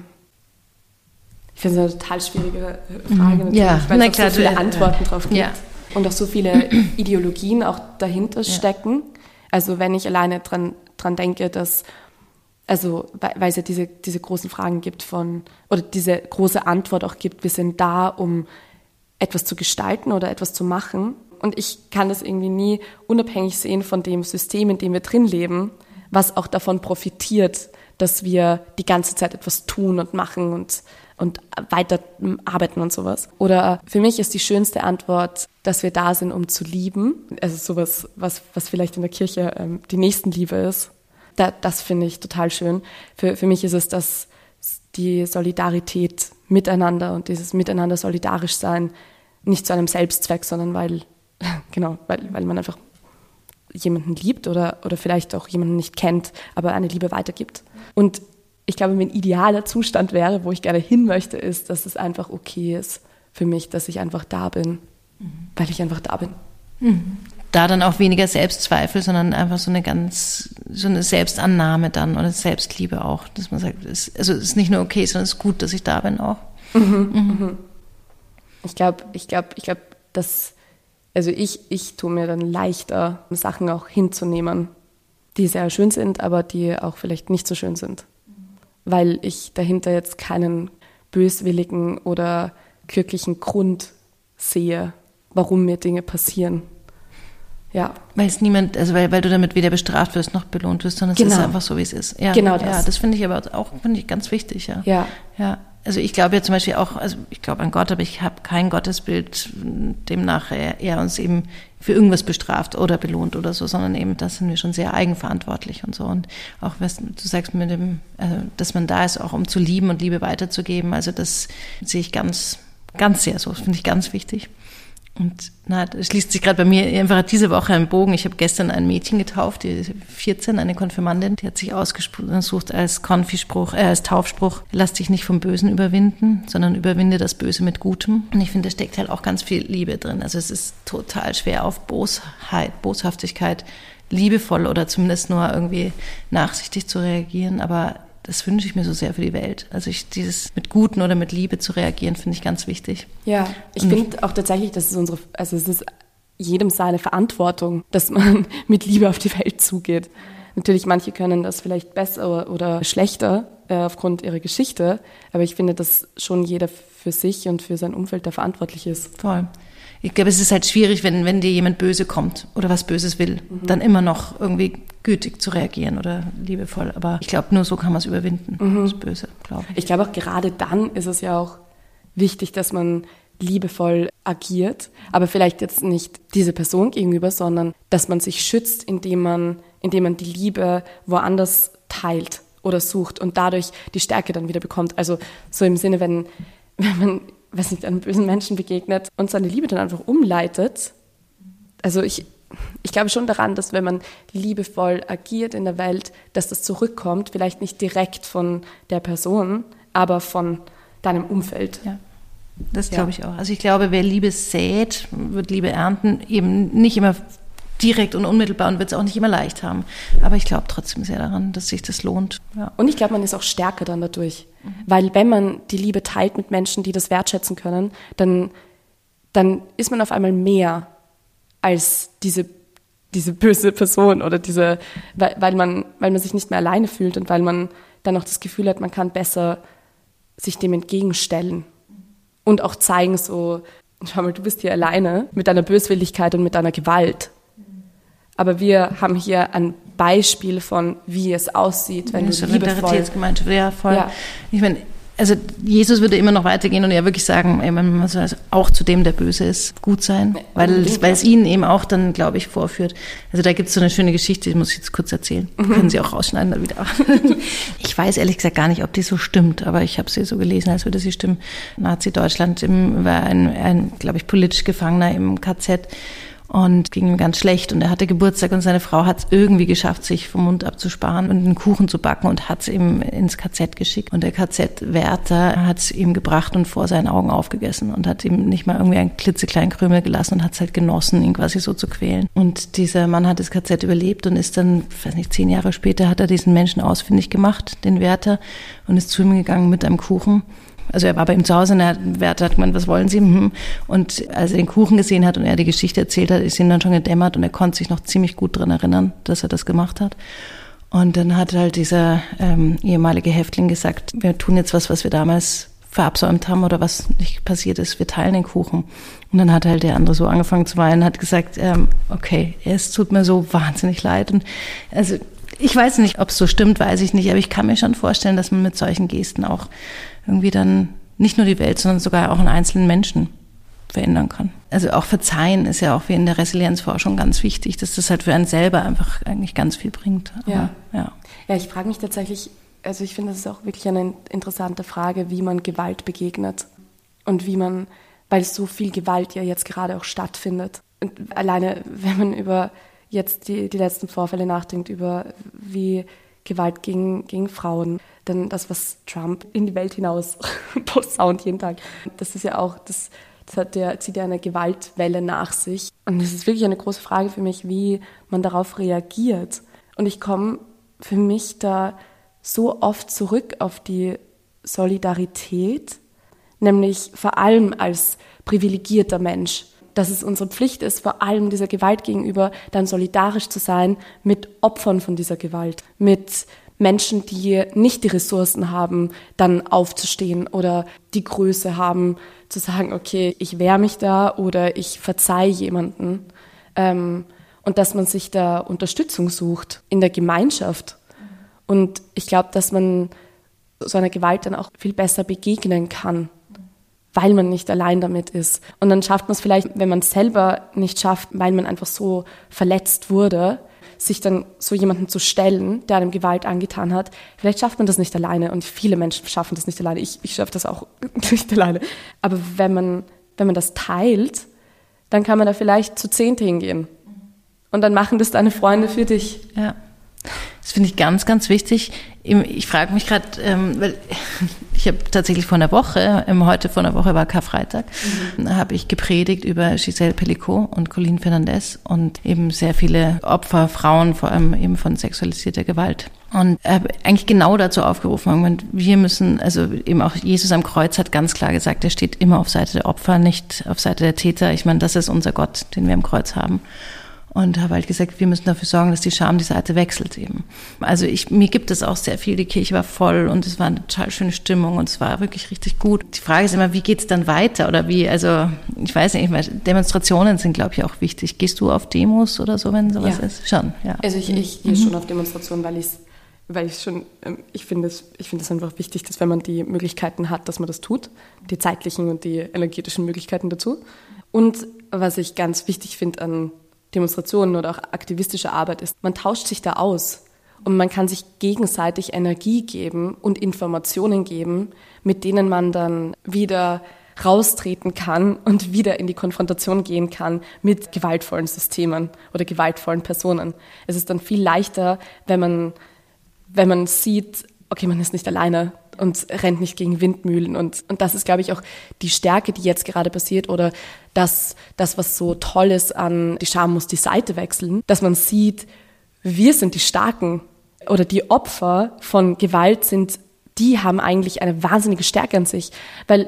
ich finde es eine total schwierige Frage natürlich, ja. weil Na es klar, so viele du, Antworten drauf gibt ja. und auch so viele Ideologien auch dahinter ja. stecken. Also wenn ich alleine dran, dran denke, dass, also weil, weil es ja diese, diese großen Fragen gibt von, oder diese große Antwort auch gibt, wir sind da, um etwas zu gestalten oder etwas zu machen. Und ich kann das irgendwie nie unabhängig sehen von dem System, in dem wir drin leben, was auch davon profitiert, dass wir die ganze Zeit etwas tun und machen und, und weiter arbeiten und sowas. Oder für mich ist die schönste Antwort, dass wir da sind, um zu lieben. Also sowas, was, was vielleicht in der Kirche ähm, die Nächstenliebe ist. Da, das finde ich total schön. Für, für mich ist es, dass die Solidarität miteinander und dieses Miteinander solidarisch sein nicht zu einem Selbstzweck, sondern weil, genau, weil, weil man einfach jemanden liebt oder, oder vielleicht auch jemanden nicht kennt, aber eine Liebe weitergibt. Und ich glaube, mein idealer Zustand wäre, wo ich gerne hin möchte, ist, dass es einfach okay ist für mich, dass ich einfach da bin, mhm. weil ich einfach da bin. Mhm. Da dann auch weniger Selbstzweifel, sondern einfach so eine ganz, so eine Selbstannahme dann oder Selbstliebe auch, dass man sagt, es, also es ist nicht nur okay, sondern es ist gut, dass ich da bin auch. Mhm. Mhm. Ich glaube, ich glaube, ich glaube, dass, also ich, ich tue mir dann leichter, Sachen auch hinzunehmen, die sehr schön sind, aber die auch vielleicht nicht so schön sind. Weil ich dahinter jetzt keinen böswilligen oder glücklichen Grund sehe, warum mir Dinge passieren. Ja. Weil es niemand, also weil, weil du damit weder bestraft wirst noch belohnt wirst, sondern genau. es ist einfach so, wie es ist. Ja, genau das. Ja, das finde ich aber auch, finde ich ganz wichtig, ja. Ja. Ja. Also ich glaube ja zum Beispiel auch, also ich glaube an Gott, aber ich habe kein Gottesbild, demnach er, er uns eben für irgendwas bestraft oder belohnt oder so, sondern eben, da sind wir schon sehr eigenverantwortlich und so. Und auch was du sagst mit dem, also, dass man da ist, auch um zu lieben und Liebe weiterzugeben, also das sehe ich ganz, ganz sehr so, das finde ich ganz wichtig. Und na, es schließt sich gerade bei mir einfach diese Woche ein Bogen. Ich habe gestern ein Mädchen getauft, die ist vierzehn, eine Konfirmandin, die hat sich ausgesucht als Konfispruch, äh, als Taufspruch: Lass dich nicht vom Bösen überwinden, sondern überwinde das Böse mit Gutem. Und ich finde, da steckt halt auch ganz viel Liebe drin. Also es ist total schwer, auf Bosheit, Boshaftigkeit liebevoll oder zumindest nur irgendwie nachsichtig zu reagieren, aber das wünsche ich mir so sehr für die Welt. Also ich, dieses mit Guten oder mit Liebe zu reagieren, finde ich ganz wichtig. Ja, ich finde auch tatsächlich, dass es unsere, also es ist jedem seine Verantwortung, dass man mit Liebe auf die Welt zugeht. Natürlich, manche können das vielleicht besser oder schlechter äh, aufgrund ihrer Geschichte, aber ich finde, dass schon jeder für sich und für sein Umfeld da verantwortlich ist. Voll. Ich glaube, es ist halt schwierig, wenn, wenn dir jemand böse kommt oder was Böses will, mhm. dann immer noch irgendwie gütig zu reagieren oder liebevoll. Aber ich glaube, nur so kann man es überwinden, mhm. das Böse, glaube ich. Ich glaube auch gerade dann ist es ja auch wichtig, dass man liebevoll agiert, aber vielleicht jetzt nicht diese Person gegenüber, sondern dass man sich schützt, indem man, indem man die Liebe woanders teilt oder sucht und dadurch die Stärke dann wieder bekommt. Also so im Sinne, wenn, wenn man, weiß nicht, einem bösen Menschen begegnet und seine Liebe dann einfach umleitet. Also ich, ich glaube schon daran, dass wenn man liebevoll agiert in der Welt, dass das zurückkommt, vielleicht nicht direkt von der Person, aber von deinem Umfeld. Ja. Das glaube ich auch. Also ich glaube, wer Liebe sät, wird Liebe ernten, eben nicht immer direkt und unmittelbar und wird es auch nicht immer leicht haben. Aber ich glaube trotzdem sehr daran, dass sich das lohnt. Ja. Und ich glaube, man ist auch stärker dann dadurch. Mhm. Weil wenn man die Liebe teilt mit Menschen, die das wertschätzen können, dann, dann ist man auf einmal mehr als diese, diese böse Person oder diese, weil, weil, man, weil man sich nicht mehr alleine fühlt und weil man dann auch das Gefühl hat, man kann besser sich dem entgegenstellen. Und auch zeigen so, schau mal, du bist hier alleine mit deiner Böswilligkeit und mit deiner Gewalt. Aber wir haben hier ein Beispiel von, wie es aussieht, wenn ja, du liebevoll... Solidaritätsgemeinschaft, ja, voll. Ja. Ich meine, also Jesus würde immer noch weitergehen und ja wirklich sagen, ey, man muss also auch zu dem, der böse ist, gut sein, weil, weil es ihnen eben auch dann, glaube ich, vorführt. Also da gibt es so eine schöne Geschichte, die muss ich jetzt kurz erzählen. Mhm. Können Sie auch rausschneiden dann wieder. Ich weiß ehrlich gesagt gar nicht, ob die so stimmt, aber ich habe sie so gelesen, als würde sie stimmen. Nazi-Deutschland war ein, ein glaube ich, politisch Gefangener im K Z. Und ging ihm ganz schlecht und er hatte Geburtstag und seine Frau hat es irgendwie geschafft, sich vom Mund abzusparen und einen Kuchen zu backen und hat es ihm ins K Z geschickt. Und der K Z-Wärter hat es ihm gebracht und vor seinen Augen aufgegessen und hat ihm nicht mal irgendwie einen klitzekleinen Krümel gelassen und hat es halt genossen, ihn quasi so zu quälen. Und dieser Mann hat das K Z überlebt und ist dann, ich weiß nicht, zehn Jahre später hat er diesen Menschen ausfindig gemacht, den Wärter, und ist zu ihm gegangen mit einem Kuchen. Also er war bei ihm zu Hause und der Wärter hat gemeint, was wollen Sie? Und als er den Kuchen gesehen hat und er die Geschichte erzählt hat, ist ihm dann schon gedämmert und er konnte sich noch ziemlich gut dran erinnern, dass er das gemacht hat. Und dann hat halt dieser ähm, ehemalige Häftling gesagt, wir tun jetzt was, was wir damals verabsäumt haben oder was nicht passiert ist, wir teilen den Kuchen. Und dann hat halt der andere so angefangen zu weinen, hat gesagt, ähm, okay, es tut mir so wahnsinnig leid. Und also ich weiß nicht, ob es so stimmt, weiß ich nicht, aber ich kann mir schon vorstellen, dass man mit solchen Gesten auch irgendwie dann nicht nur die Welt, sondern sogar auch einen einzelnen Menschen verändern kann. Also auch Verzeihen ist ja auch wie in der Resilienzforschung ganz wichtig, dass das halt für einen selber einfach eigentlich ganz viel bringt. Aber, ja. ja, ja, ich frage mich tatsächlich, also ich finde, das ist auch wirklich eine interessante Frage, wie man Gewalt begegnet und wie man, weil so viel Gewalt ja jetzt gerade auch stattfindet. Und alleine, wenn man über jetzt die, die letzten Vorfälle nachdenkt, über wie Gewalt gegen, gegen Frauen, dann das, was Trump in die Welt hinaus posaunt jeden Tag, das ist ja auch, das, das hat ja, zieht ja eine Gewaltwelle nach sich. Und das ist wirklich eine große Frage für mich, wie man darauf reagiert. Und ich komme für mich da so oft zurück auf die Solidarität, nämlich vor allem als privilegierter Mensch, dass es unsere Pflicht ist, vor allem dieser Gewalt gegenüber dann solidarisch zu sein mit Opfern von dieser Gewalt, mit Menschen, die nicht die Ressourcen haben, dann aufzustehen oder die Größe haben, zu sagen, okay, ich wehre mich da oder ich verzeihe jemanden. Ähm, und dass man sich da Unterstützung sucht in der Gemeinschaft. Und ich glaube, dass man so einer Gewalt dann auch viel besser begegnen kann, weil man nicht allein damit ist. Und dann schafft man es vielleicht, wenn man es selber nicht schafft, weil man einfach so verletzt wurde, sich dann so jemanden zu stellen, der einem Gewalt angetan hat. Vielleicht schafft man das nicht alleine und viele Menschen schaffen das nicht alleine. Ich, ich schaffe das auch nicht alleine. Aber wenn man, wenn man das teilt, dann kann man da vielleicht zu zehnt hingehen. Und dann machen das deine Freunde für dich. Ja. Das finde ich ganz, ganz wichtig. Ich frage mich gerade, ähm, weil ich habe tatsächlich vor einer Woche, ähm, heute vor einer Woche war Karfreitag, mhm. habe ich gepredigt über Giselle Pellicot und Colleen Fernandez und eben sehr viele Opfer, Frauen, vor allem eben von sexualisierter Gewalt. Und habe eigentlich genau dazu aufgerufen, wir müssen, also eben auch Jesus am Kreuz hat ganz klar gesagt, er steht immer auf Seite der Opfer, nicht auf Seite der Täter. Ich meine, das ist unser Gott, den wir am Kreuz haben. Und habe halt gesagt, wir müssen dafür sorgen, dass die Scham die Seite wechselt eben. Also ich, mir gibt es auch sehr viel, die Kirche war voll und es war eine total schöne Stimmung und es war wirklich richtig gut. Die Frage ist immer, wie geht's dann weiter oder wie, also ich weiß nicht, Demonstrationen sind, glaube ich, auch wichtig. Gehst du auf Demos oder so, wenn sowas ja. ist? Schon, ja. Also ich, ich gehe mhm. schon auf Demonstrationen, weil ich weil ich schon, ich finde es, ich finde es einfach wichtig, dass wenn man die Möglichkeiten hat, dass man das tut, die zeitlichen und die energetischen Möglichkeiten dazu. Und was ich ganz wichtig finde an Demonstrationen oder auch aktivistische Arbeit ist, man tauscht sich da aus Und man kann sich gegenseitig Energie geben und Informationen geben, mit denen man dann wieder raustreten kann und wieder in die Konfrontation gehen kann mit gewaltvollen Systemen oder gewaltvollen Personen. Es ist dann viel leichter, wenn man, wenn man sieht, okay, man ist nicht alleine und rennt nicht gegen Windmühlen. Und, und das ist, glaube ich, auch die Stärke, die jetzt gerade passiert oder das, das, was so toll ist an Die Scham muss die Seite wechseln, dass man sieht, wir sind die Starken oder die Opfer von Gewalt sind, die haben eigentlich eine wahnsinnige Stärke an sich, weil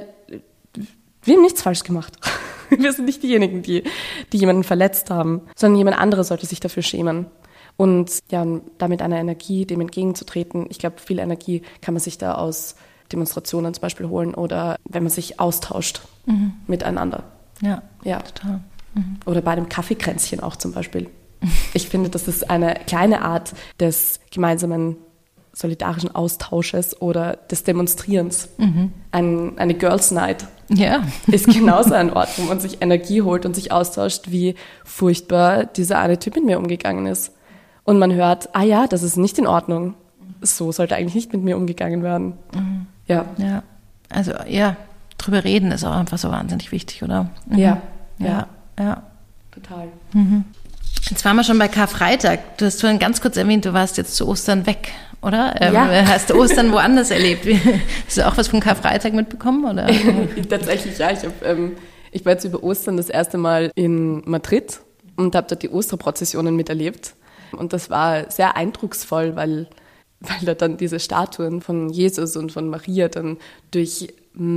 wir haben nichts falsch gemacht. Wir sind nicht diejenigen, die, die jemanden verletzt haben, sondern jemand anderes sollte sich dafür schämen. Und ja, damit einer Energie, dem entgegenzutreten, ich glaube, viel Energie kann man sich da aus Demonstrationen zum Beispiel holen oder wenn man sich austauscht mhm. miteinander. Ja, ja. total. Mhm. Oder bei einem Kaffeekränzchen auch zum Beispiel. Ich finde, das ist eine kleine Art des gemeinsamen solidarischen Austausches oder des Demonstrierens. Mhm. Ein, eine Girls' Night ja. ist genauso ein Ort, wo man sich Energie holt und sich austauscht, wie furchtbar dieser eine Typ mit mir umgegangen ist. Und man hört, ah ja, das ist nicht in Ordnung. So sollte eigentlich nicht mit mir umgegangen werden. Mhm. Ja. Ja, also ja, drüber reden ist auch einfach so wahnsinnig wichtig, oder? Mhm. Ja. ja. Ja, ja. Total. Mhm. Jetzt waren wir schon bei Karfreitag. Du hast vorhin ganz kurz erwähnt, du warst jetzt zu Ostern weg, oder? Ähm, ja. Hast du Ostern woanders erlebt? Hast du auch was von Karfreitag mitbekommen, oder? Tatsächlich, ja. Ich, hab, ähm, ich war jetzt über Ostern das erste Mal in Madrid und habe dort die Osterprozessionen miterlebt. Und das war sehr eindrucksvoll, weil, weil da dann diese Statuen von Jesus und von Maria dann durch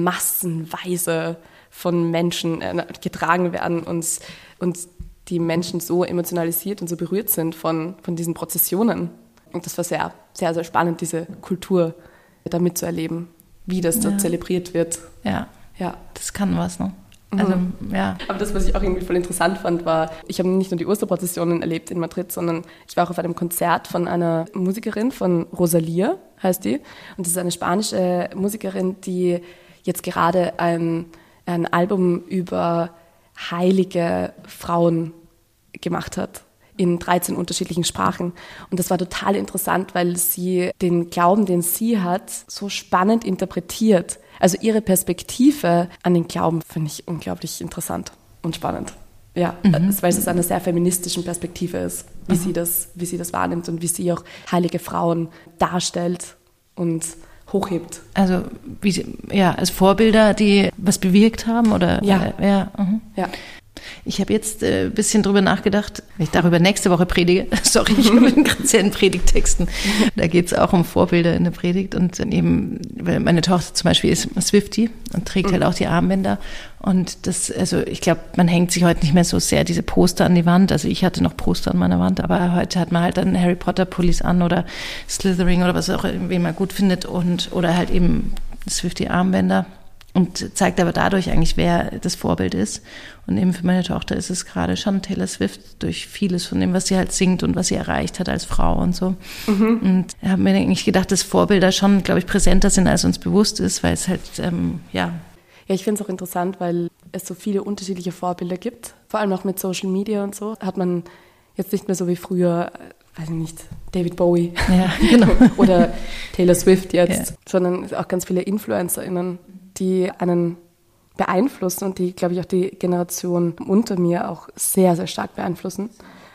massenweise von Menschen getragen werden und, und die Menschen so emotionalisiert und so berührt sind von, von diesen Prozessionen. Und das war sehr, sehr, sehr spannend, diese Kultur da mitzuerleben, wie das ja. da zelebriert wird. Ja, ja, das kann was, ne? Also, mhm. ja. Aber das, was ich auch irgendwie voll interessant fand, war, ich habe nicht nur die Osterprozessionen erlebt in Madrid, sondern ich war auch auf einem Konzert von einer Musikerin, von Rosalía heißt die. Und das ist eine spanische Musikerin, die jetzt gerade ein, ein Album über heilige Frauen gemacht hat, in dreizehn unterschiedlichen Sprachen. Und das war total interessant, weil sie den Glauben, den sie hat, so spannend interpretiert. Also ihre Perspektive an den Glauben finde ich unglaublich interessant und spannend. Ja, mhm. weil es aus einer sehr feministischen Perspektive ist, wie, mhm. sie das, wie sie das wahrnimmt und wie sie auch heilige Frauen darstellt und hochhebt. Also wie sie, ja, als Vorbilder, die was bewirkt haben, oder? Ja. Äh, ja, mhm. ja. Ich habe jetzt ein äh, bisschen drüber nachgedacht, wenn ich darüber nächste Woche predige. Sorry, ich bin gerade sehr in Predigttexten. Da geht es auch um Vorbilder in der Predigt. Und eben, weil meine Tochter zum Beispiel ist Swiftie und trägt mhm. halt auch die Armbänder. Und das, also ich glaube, man hängt sich heute nicht mehr so sehr diese Poster an die Wand. Also ich hatte noch Poster an meiner Wand, aber heute hat man halt dann Harry Potter Pullis an oder Slytherin oder was auch irgendwie man gut findet und oder halt eben Swiftie Armbänder. Und zeigt aber dadurch eigentlich, wer das Vorbild ist. Und eben für meine Tochter ist es gerade schon Taylor Swift durch vieles von dem, was sie halt singt und was sie erreicht hat als Frau und so. Mhm. Und ich habe mir eigentlich gedacht, dass Vorbilder schon, glaube ich, präsenter sind, als uns bewusst ist, weil es halt, ähm, ja. Ja, ich finde es auch interessant, weil es so viele unterschiedliche Vorbilder gibt. Vor allem auch mit Social Media und so hat man jetzt nicht mehr so wie früher, weiß ich nicht, David Bowie ja, genau. oder Taylor Swift jetzt, ja. sondern auch ganz viele InfluencerInnen, die einen beeinflussen und die, glaube ich, auch die Generation unter mir auch sehr, sehr stark beeinflussen.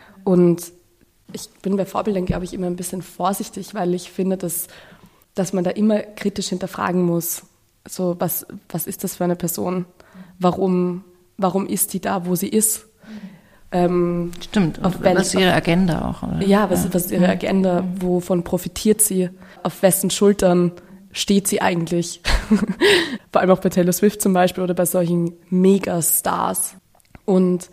Und ich bin bei Vorbildern, glaube ich, immer ein bisschen vorsichtig, weil ich finde, dass, dass man da immer kritisch hinterfragen muss. So, was, was ist das für eine Person? Warum, warum ist die da, wo sie ist? Ähm, Stimmt, und was ist ihre Agenda auch? Oder? Ja, was, was ist ihre Agenda? Wovon profitiert sie? Auf wessen Schultern steht sie eigentlich? Vor allem auch bei Taylor Swift zum Beispiel oder bei solchen Megastars. Und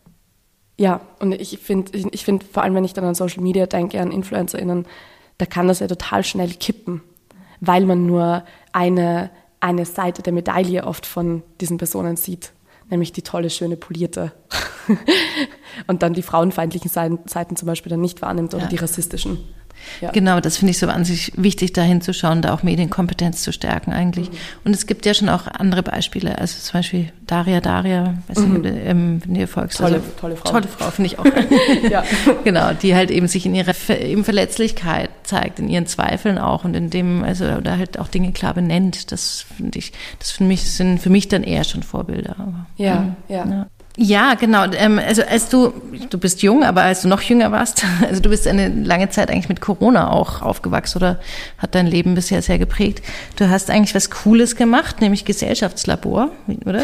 ja, und ich finde, ich, ich finde vor allem, wenn ich dann an Social Media denke, an InfluencerInnen, da kann das ja total schnell kippen, weil man nur eine, eine Seite der Medaille oft von diesen Personen sieht, nämlich die tolle, schöne, polierte. Und dann die frauenfeindlichen Seiten zum Beispiel dann nicht wahrnimmt oder ja. die rassistischen. Ja. Genau, das finde ich so wahnsinnig wichtig, da hinzuschauen, da auch Medienkompetenz zu stärken eigentlich. Mhm. Und es gibt ja schon auch andere Beispiele, also zum Beispiel Daria Daria, weiß mhm. nicht, ähm, wenn ihr folgst. Tolle, also, tolle Frau. Tolle Frau, finde ich auch. Ja. Genau, die halt eben sich in ihrer eben Verletzlichkeit zeigt, in ihren Zweifeln auch und in dem, also da halt auch Dinge klar benennt. Das finde ich, das für mich sind für mich dann eher schon Vorbilder. Aber, ja, ähm, ja. ja. Ja, genau. Also als du, du bist jung, aber als du noch jünger warst, also du bist eine lange Zeit eigentlich mit Corona auch aufgewachsen oder hat dein Leben bisher sehr geprägt. Du hast eigentlich was Cooles gemacht, nämlich Gesellschaftslabor, oder?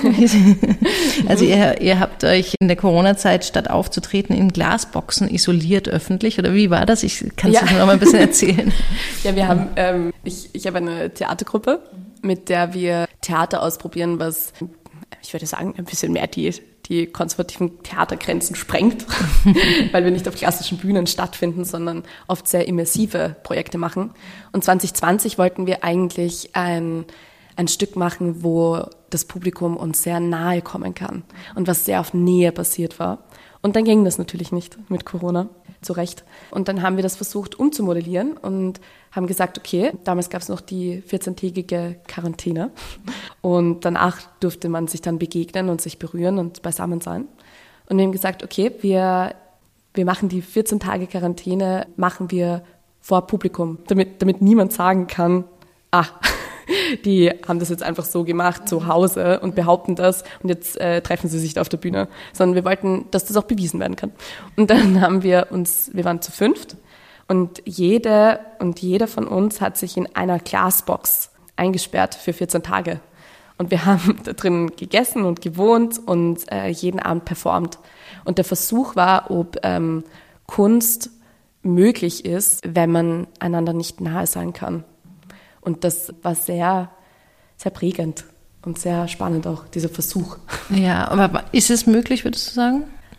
Also ihr, ihr habt euch in der Corona-Zeit statt aufzutreten in Glasboxen isoliert öffentlich, oder wie war das? Ich kann es ja. dir noch mal ein bisschen erzählen. Ja, wir haben, ähm, ich, ich habe eine Theatergruppe, mit der wir Theater ausprobieren, was, ich würde sagen, ein bisschen mehr die die konservativen Theatergrenzen sprengt, weil wir nicht auf klassischen Bühnen stattfinden, sondern oft sehr immersive Projekte machen. Und zwanzig zwanzig wollten wir eigentlich ein, ein Stück machen, wo das Publikum uns sehr nahe kommen kann und was sehr auf Nähe basiert war. Und dann ging das natürlich nicht mit Corona, zu Recht. Und dann haben wir das versucht umzumodellieren und haben gesagt, okay, damals gab es noch die vierzehntägige Quarantäne und danach durfte man sich dann begegnen und sich berühren und beisammen sein. Und wir haben gesagt, okay, wir, wir machen die vierzehn Tage Quarantäne, machen wir vor Publikum, damit, damit niemand sagen kann, ah, die haben das jetzt einfach so gemacht zu Hause und behaupten das und jetzt äh, treffen sie sich da auf der Bühne, sondern wir wollten, dass das auch bewiesen werden kann. Und dann haben wir uns, wir waren zu fünft und jede und jeder von uns hat sich in einer Glasbox eingesperrt für vierzehn Tage. Und wir haben da drin gegessen und gewohnt und äh, jeden Abend performt. Und der Versuch war, ob ähm, Kunst möglich ist, wenn man einander nicht nahe sein kann. Und das war sehr, sehr prägend und sehr spannend auch, dieser Versuch. Ja, aber ist es möglich, würdest du sagen?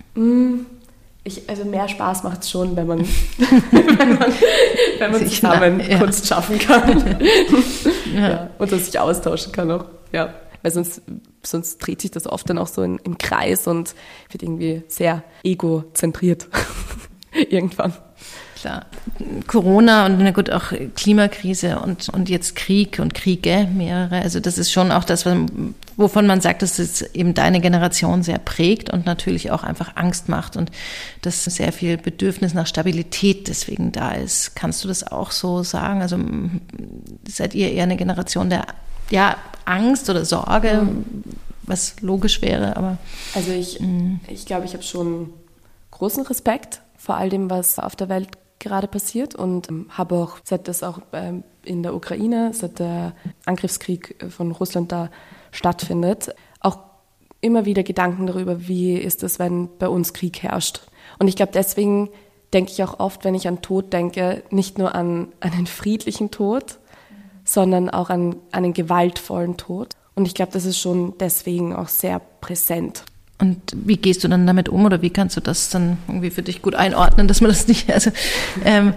Ich, also mehr Spaß macht es schon, wenn man, wenn man, wenn man zusammen ja. Kunst schaffen kann. Ja. Ja, und dass sich austauschen kann auch. Ja. Weil sonst, sonst dreht sich das oft dann auch so in, im Kreis und wird irgendwie sehr egozentriert irgendwann. Klar. Corona und na gut, auch Klimakrise und, und jetzt Krieg und Kriege, mehrere. Also das ist schon auch das, wovon man sagt, dass es eben deine Generation sehr prägt und natürlich auch einfach Angst macht und dass sehr viel Bedürfnis nach Stabilität deswegen da ist. Kannst du das auch so sagen? Also seid ihr eher eine Generation der ja, Angst oder Sorge, mhm. was logisch wäre, aber... Also ich, mhm. ich glaube, ich habe schon großen Respekt vor all dem, was auf der Welt gerade passiert und ähm, habe auch, seit das auch ähm, in der Ukraine, seit der Angriffskrieg von Russland da stattfindet, auch immer wieder Gedanken darüber, wie ist es, wenn bei uns Krieg herrscht. Und ich glaube, deswegen denke ich auch oft, wenn ich an Tod denke, nicht nur an, an einen friedlichen Tod, sondern auch an, an einen gewaltvollen Tod. Und ich glaube, das ist schon deswegen auch sehr präsent. Und wie gehst du dann damit um oder wie kannst du das dann irgendwie für dich gut einordnen, dass man das nicht, also... Ähm.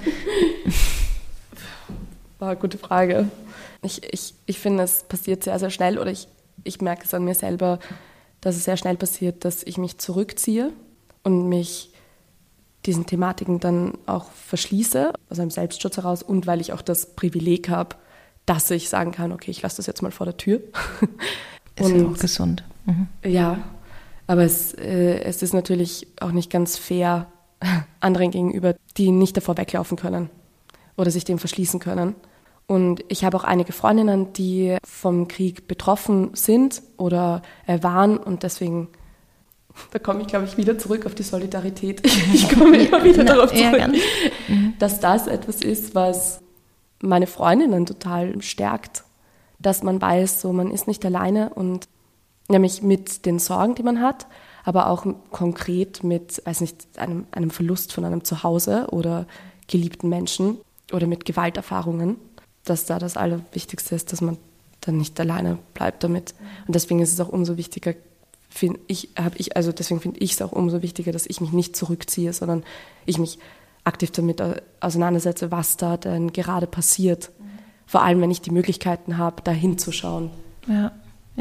War eine gute Frage. Ich, ich, ich finde, es passiert sehr, sehr schnell oder ich, ich merke es an mir selber, dass es sehr schnell passiert, dass ich mich zurückziehe und mich diesen Thematiken dann auch verschließe, aus einem Selbstschutz heraus und weil ich auch das Privileg habe, dass ich sagen kann, okay, ich lasse das jetzt mal vor der Tür. Ist und, ja auch gesund. Mhm. Ja, aber es, äh, es ist natürlich auch nicht ganz fair anderen gegenüber, die nicht davor weglaufen können oder sich dem verschließen können. Und ich habe auch einige Freundinnen, die vom Krieg betroffen sind oder äh, waren und deswegen, da komme ich, glaube ich, wieder zurück auf die Solidarität. Ich komme immer wieder Na, darauf zurück, mhm. dass das etwas ist, was meine Freundinnen total stärkt, dass man weiß, so man ist nicht alleine und nämlich mit den Sorgen, die man hat, aber auch konkret mit, weiß nicht, einem, einem Verlust von einem Zuhause oder geliebten Menschen oder mit Gewalterfahrungen, dass da das Allerwichtigste ist, dass man dann nicht alleine bleibt damit. Und deswegen ist es auch umso wichtiger, finde ich, habe ich, also deswegen finde ich es auch umso wichtiger, dass ich mich nicht zurückziehe, sondern ich mich aktiv damit auseinandersetze, was da denn gerade passiert. Vor allem, wenn ich die Möglichkeiten habe, da hinzuschauen. Ja, ja.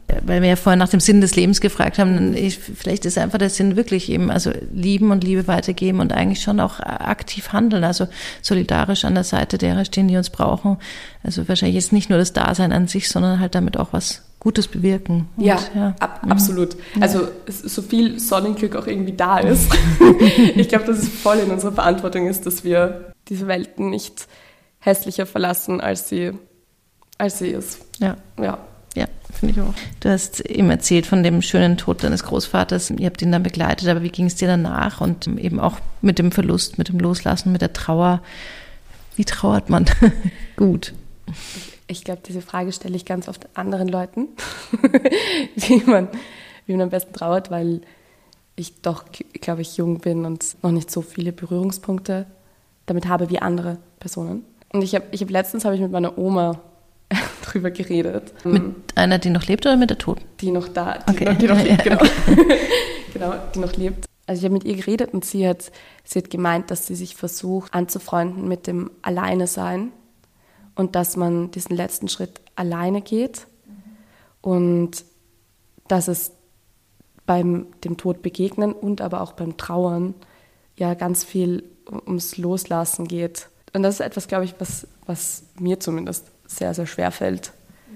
Weil wir ja vorhin nach dem Sinn des Lebens gefragt haben, ich, vielleicht ist einfach der Sinn wirklich eben, also lieben und Liebe weitergeben und eigentlich schon auch aktiv handeln, also solidarisch an der Seite derer stehen, die uns brauchen. Also wahrscheinlich ist nicht nur das Dasein an sich, sondern halt damit auch was Gutes bewirken. Und, ja, ja. Ab, absolut. Also so viel Sonnenglück auch irgendwie da ist. Ich glaube, dass es voll in unserer Verantwortung ist, dass wir diese Welten nicht hässlicher verlassen, als sie, als sie ist. Ja. Ja. Ja, finde ich auch. Du hast eben erzählt von dem schönen Tod deines Großvaters. Ihr habt ihn dann begleitet, aber wie ging es dir danach? Und eben auch mit dem Verlust, mit dem Loslassen, mit der Trauer. Wie trauert man? Gut. Ich, ich glaube, diese Frage stelle ich ganz oft anderen Leuten, wie man, wie man am besten trauert, weil ich doch, glaube ich, jung bin und noch nicht so viele Berührungspunkte damit habe wie andere Personen. Und ich habe ich hab letztens habe ich mit meiner Oma drüber geredet. Mit einer, die noch lebt oder mit der Toten? Die noch da, die, okay. noch, die noch lebt, ja, genau. Okay. Genau, die noch lebt. Also ich habe mit ihr geredet und sie hat, sie hat gemeint, dass sie sich versucht anzufreunden mit dem Alleine-Sein und dass man diesen letzten Schritt alleine geht und dass es beim dem Tod begegnen und aber auch beim Trauern ja ganz viel ums Loslassen geht. Und das ist etwas, glaube ich, was, was mir zumindest sehr, sehr schwer fällt.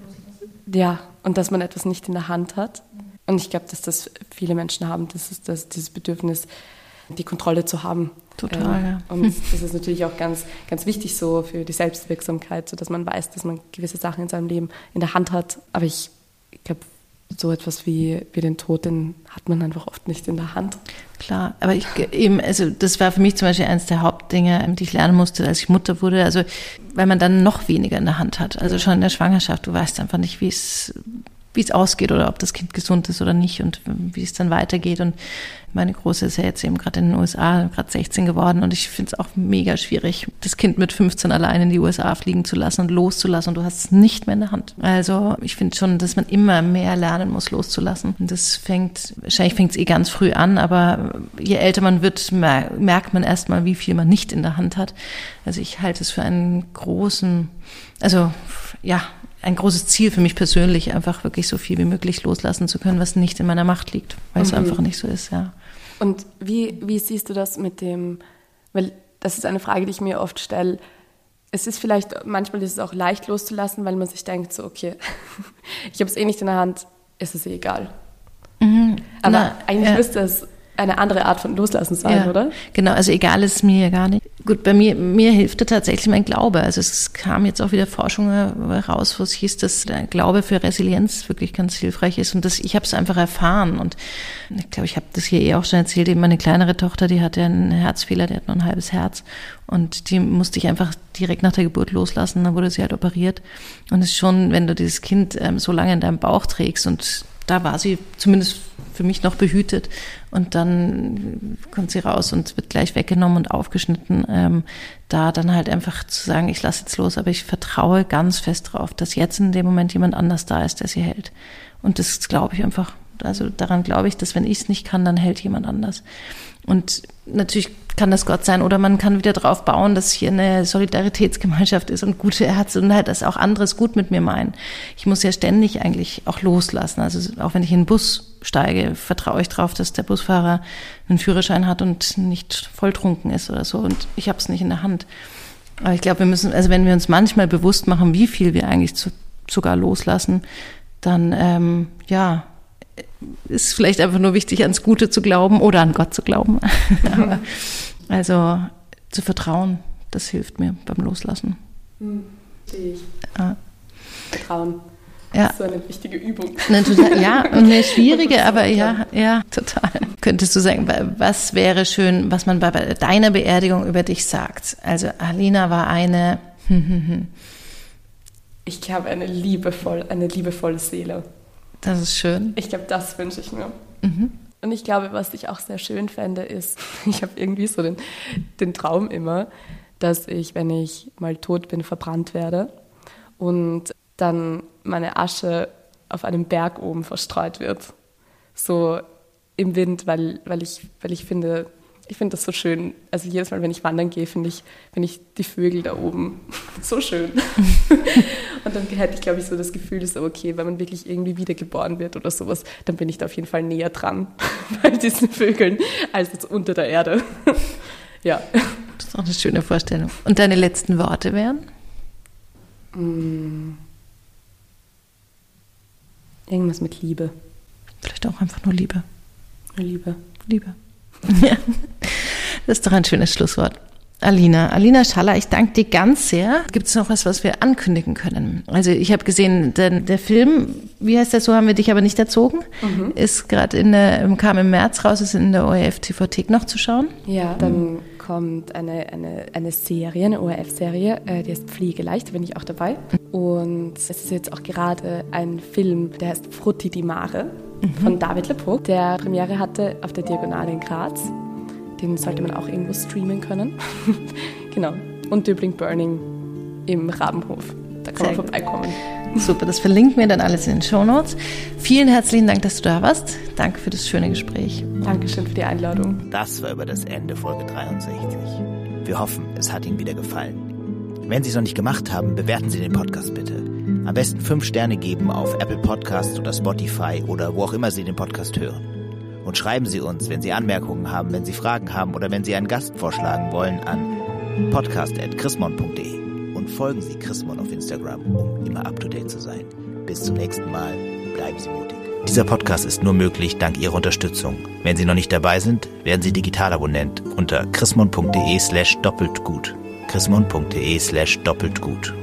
Ja, und dass man etwas nicht in der Hand hat. Und ich glaube, dass das viele Menschen haben, das ist das, dieses Bedürfnis, die Kontrolle zu haben. Total, ähm, ja. Und das ist natürlich auch ganz, ganz wichtig so für die Selbstwirksamkeit, so dass man weiß, dass man gewisse Sachen in seinem Leben in der Hand hat. Aber ich, ich glaube, so etwas wie, wie den Tod, den hat man einfach oft nicht in der Hand. Klar, aber ich eben, also das war für mich zum Beispiel eines der Hauptdinge, die ich lernen musste, als ich Mutter wurde, also weil man dann noch weniger in der Hand hat, also schon in der Schwangerschaft, du weißt einfach nicht, wie es wie es ausgeht oder ob das Kind gesund ist oder nicht und wie es dann weitergeht. Und meine Große ist ja jetzt eben gerade in den U S A, gerade sechzehn geworden und ich finde es auch mega schwierig, das Kind mit fünfzehn allein in die U S A fliegen zu lassen und loszulassen und du hast es nicht mehr in der Hand. Also ich finde schon, dass man immer mehr lernen muss, loszulassen. Und das fängt, wahrscheinlich fängt es eh ganz früh an, aber je älter man wird, merkt man erstmal, wie viel man nicht in der Hand hat. Also ich halte es für einen großen, also ja, ein großes Ziel für mich persönlich, einfach wirklich so viel wie möglich loslassen zu können, was nicht in meiner Macht liegt, weil mhm. es einfach nicht so ist, ja. Und wie, wie siehst du das mit dem, weil das ist eine Frage, die ich mir oft stelle, es ist vielleicht, manchmal ist es auch leicht loszulassen, weil man sich denkt, so okay, ich habe es eh nicht in der Hand, ist es eh egal. Mhm. Aber Na, eigentlich ja. müsste es eine andere Art von Loslassen sein, ja, oder? Genau, also egal ist es mir ja gar nicht. Gut, bei mir, mir hilft tatsächlich mein Glaube. Also es kam jetzt auch wieder Forschung raus, wo es hieß, dass der Glaube für Resilienz wirklich ganz hilfreich ist. Und das, ich habe es einfach erfahren. Und ich glaube, ich habe das hier eh auch schon erzählt, eben meine kleinere Tochter, die hatte einen Herzfehler, die hat nur ein halbes Herz. Und die musste ich einfach direkt nach der Geburt loslassen. Dann wurde sie halt operiert. Und es ist schon, wenn du dieses Kind ähm, so lange in deinem Bauch trägst und da war sie zumindest für mich noch behütet und dann kommt sie raus und wird gleich weggenommen und aufgeschnitten. Ähm, da dann halt einfach zu sagen, ich lasse jetzt los, aber ich vertraue ganz fest drauf, dass jetzt in dem Moment jemand anders da ist, der sie hält. Und das glaube ich einfach. Also daran glaube ich, dass wenn ich es nicht kann, dann hält jemand anders. Und natürlich kann das Gott sein oder man kann wieder drauf bauen, dass hier eine Solidaritätsgemeinschaft ist und gute Ärzte und halt, dass auch anderes gut mit mir meinen. Ich muss ja ständig eigentlich auch loslassen. Also auch wenn ich in den Bus steige, vertraue ich drauf, dass der Busfahrer einen Führerschein hat und nicht volltrunken ist oder so. Und ich habe es nicht in der Hand. Aber ich glaube, wir müssen, also wenn wir uns manchmal bewusst machen, wie viel wir eigentlich zu, sogar loslassen, dann ähm, ja, ist vielleicht einfach nur wichtig, ans Gute zu glauben oder an Gott zu glauben. Aber, also zu vertrauen, das hilft mir beim Loslassen. Hm, sehe ich. Ja. Vertrauen. Ja. Das ist so eine wichtige Übung. Eine total, ja, eine schwierige, aber ja, ja, total. Könntest du sagen, was wäre schön, was man bei deiner Beerdigung über dich sagt? Also Alina war eine Ich glaube, eine liebevoll, eine liebevolle Seele. Das ist schön. Ich glaube, das wünsche ich mir. Mhm. Und ich glaube, was ich auch sehr schön fände, ist, ich habe irgendwie so den, den Traum immer, dass ich, wenn ich mal tot bin, verbrannt werde und dann meine Asche auf einem Berg oben verstreut wird. So im Wind, weil, weil, ich, weil ich finde, Ich finde das so schön. Also jedes Mal, wenn ich wandern gehe, finde ich, finde ich die Vögel da oben so schön. Und dann hätte ich, glaube ich, so das Gefühl, dass okay, wenn man wirklich irgendwie wiedergeboren wird oder sowas, dann bin ich da auf jeden Fall näher dran bei diesen Vögeln als jetzt unter der Erde. Ja. Das ist auch eine schöne Vorstellung. Und deine letzten Worte wären? Mm. Irgendwas mit Liebe. Vielleicht auch einfach nur Liebe. Liebe. Liebe. Ja, das ist doch ein schönes Schlusswort. Alina, Alina Schaller, ich danke dir ganz sehr. Gibt es noch was, was wir ankündigen können? Also ich habe gesehen, der, der Film, wie heißt der, so haben wir dich aber nicht erzogen, mhm. ist gerade in der, kam im März raus, ist in der O R F-T V-Thek noch zu schauen. Ja, dann kommt eine, eine, eine Serie, eine O R F-Serie, äh, die heißt Pflegeleicht, da bin ich auch dabei. Und es ist jetzt auch gerade ein Film, der heißt Frutti di Mare mhm. von David Lepoq, der Premiere hatte auf der Diagonale in Graz. Den sollte man auch irgendwo streamen können. Genau. Und Döbling Burning im Rabenhof. Da kann Sehr man vorbeikommen. Super, das verlinken wir dann alles in den Shownotes. Vielen herzlichen Dank, dass du da warst. Danke für das schöne Gespräch. Dankeschön für die Einladung. Das war über das Ende Folge dreiundsechzig. Wir hoffen, es hat Ihnen wieder gefallen. Wenn Sie es noch nicht gemacht haben, bewerten Sie den Podcast bitte. Am besten fünf Sterne geben auf Apple Podcasts oder Spotify oder wo auch immer Sie den Podcast hören. Und schreiben Sie uns, wenn Sie Anmerkungen haben, wenn Sie Fragen haben oder wenn Sie einen Gast vorschlagen wollen, an podcast at chrismon punkt de und folgen Sie Chrismon auf Instagram, um immer up to date zu sein. Bis zum nächsten Mal. Bleiben Sie mutig. Dieser Podcast ist nur möglich dank Ihrer Unterstützung. Wenn Sie noch nicht dabei sind, werden Sie Digitalabonnent unter chrismon punkt de slash doppelt gut. chrismon punkt de slash doppelt gut.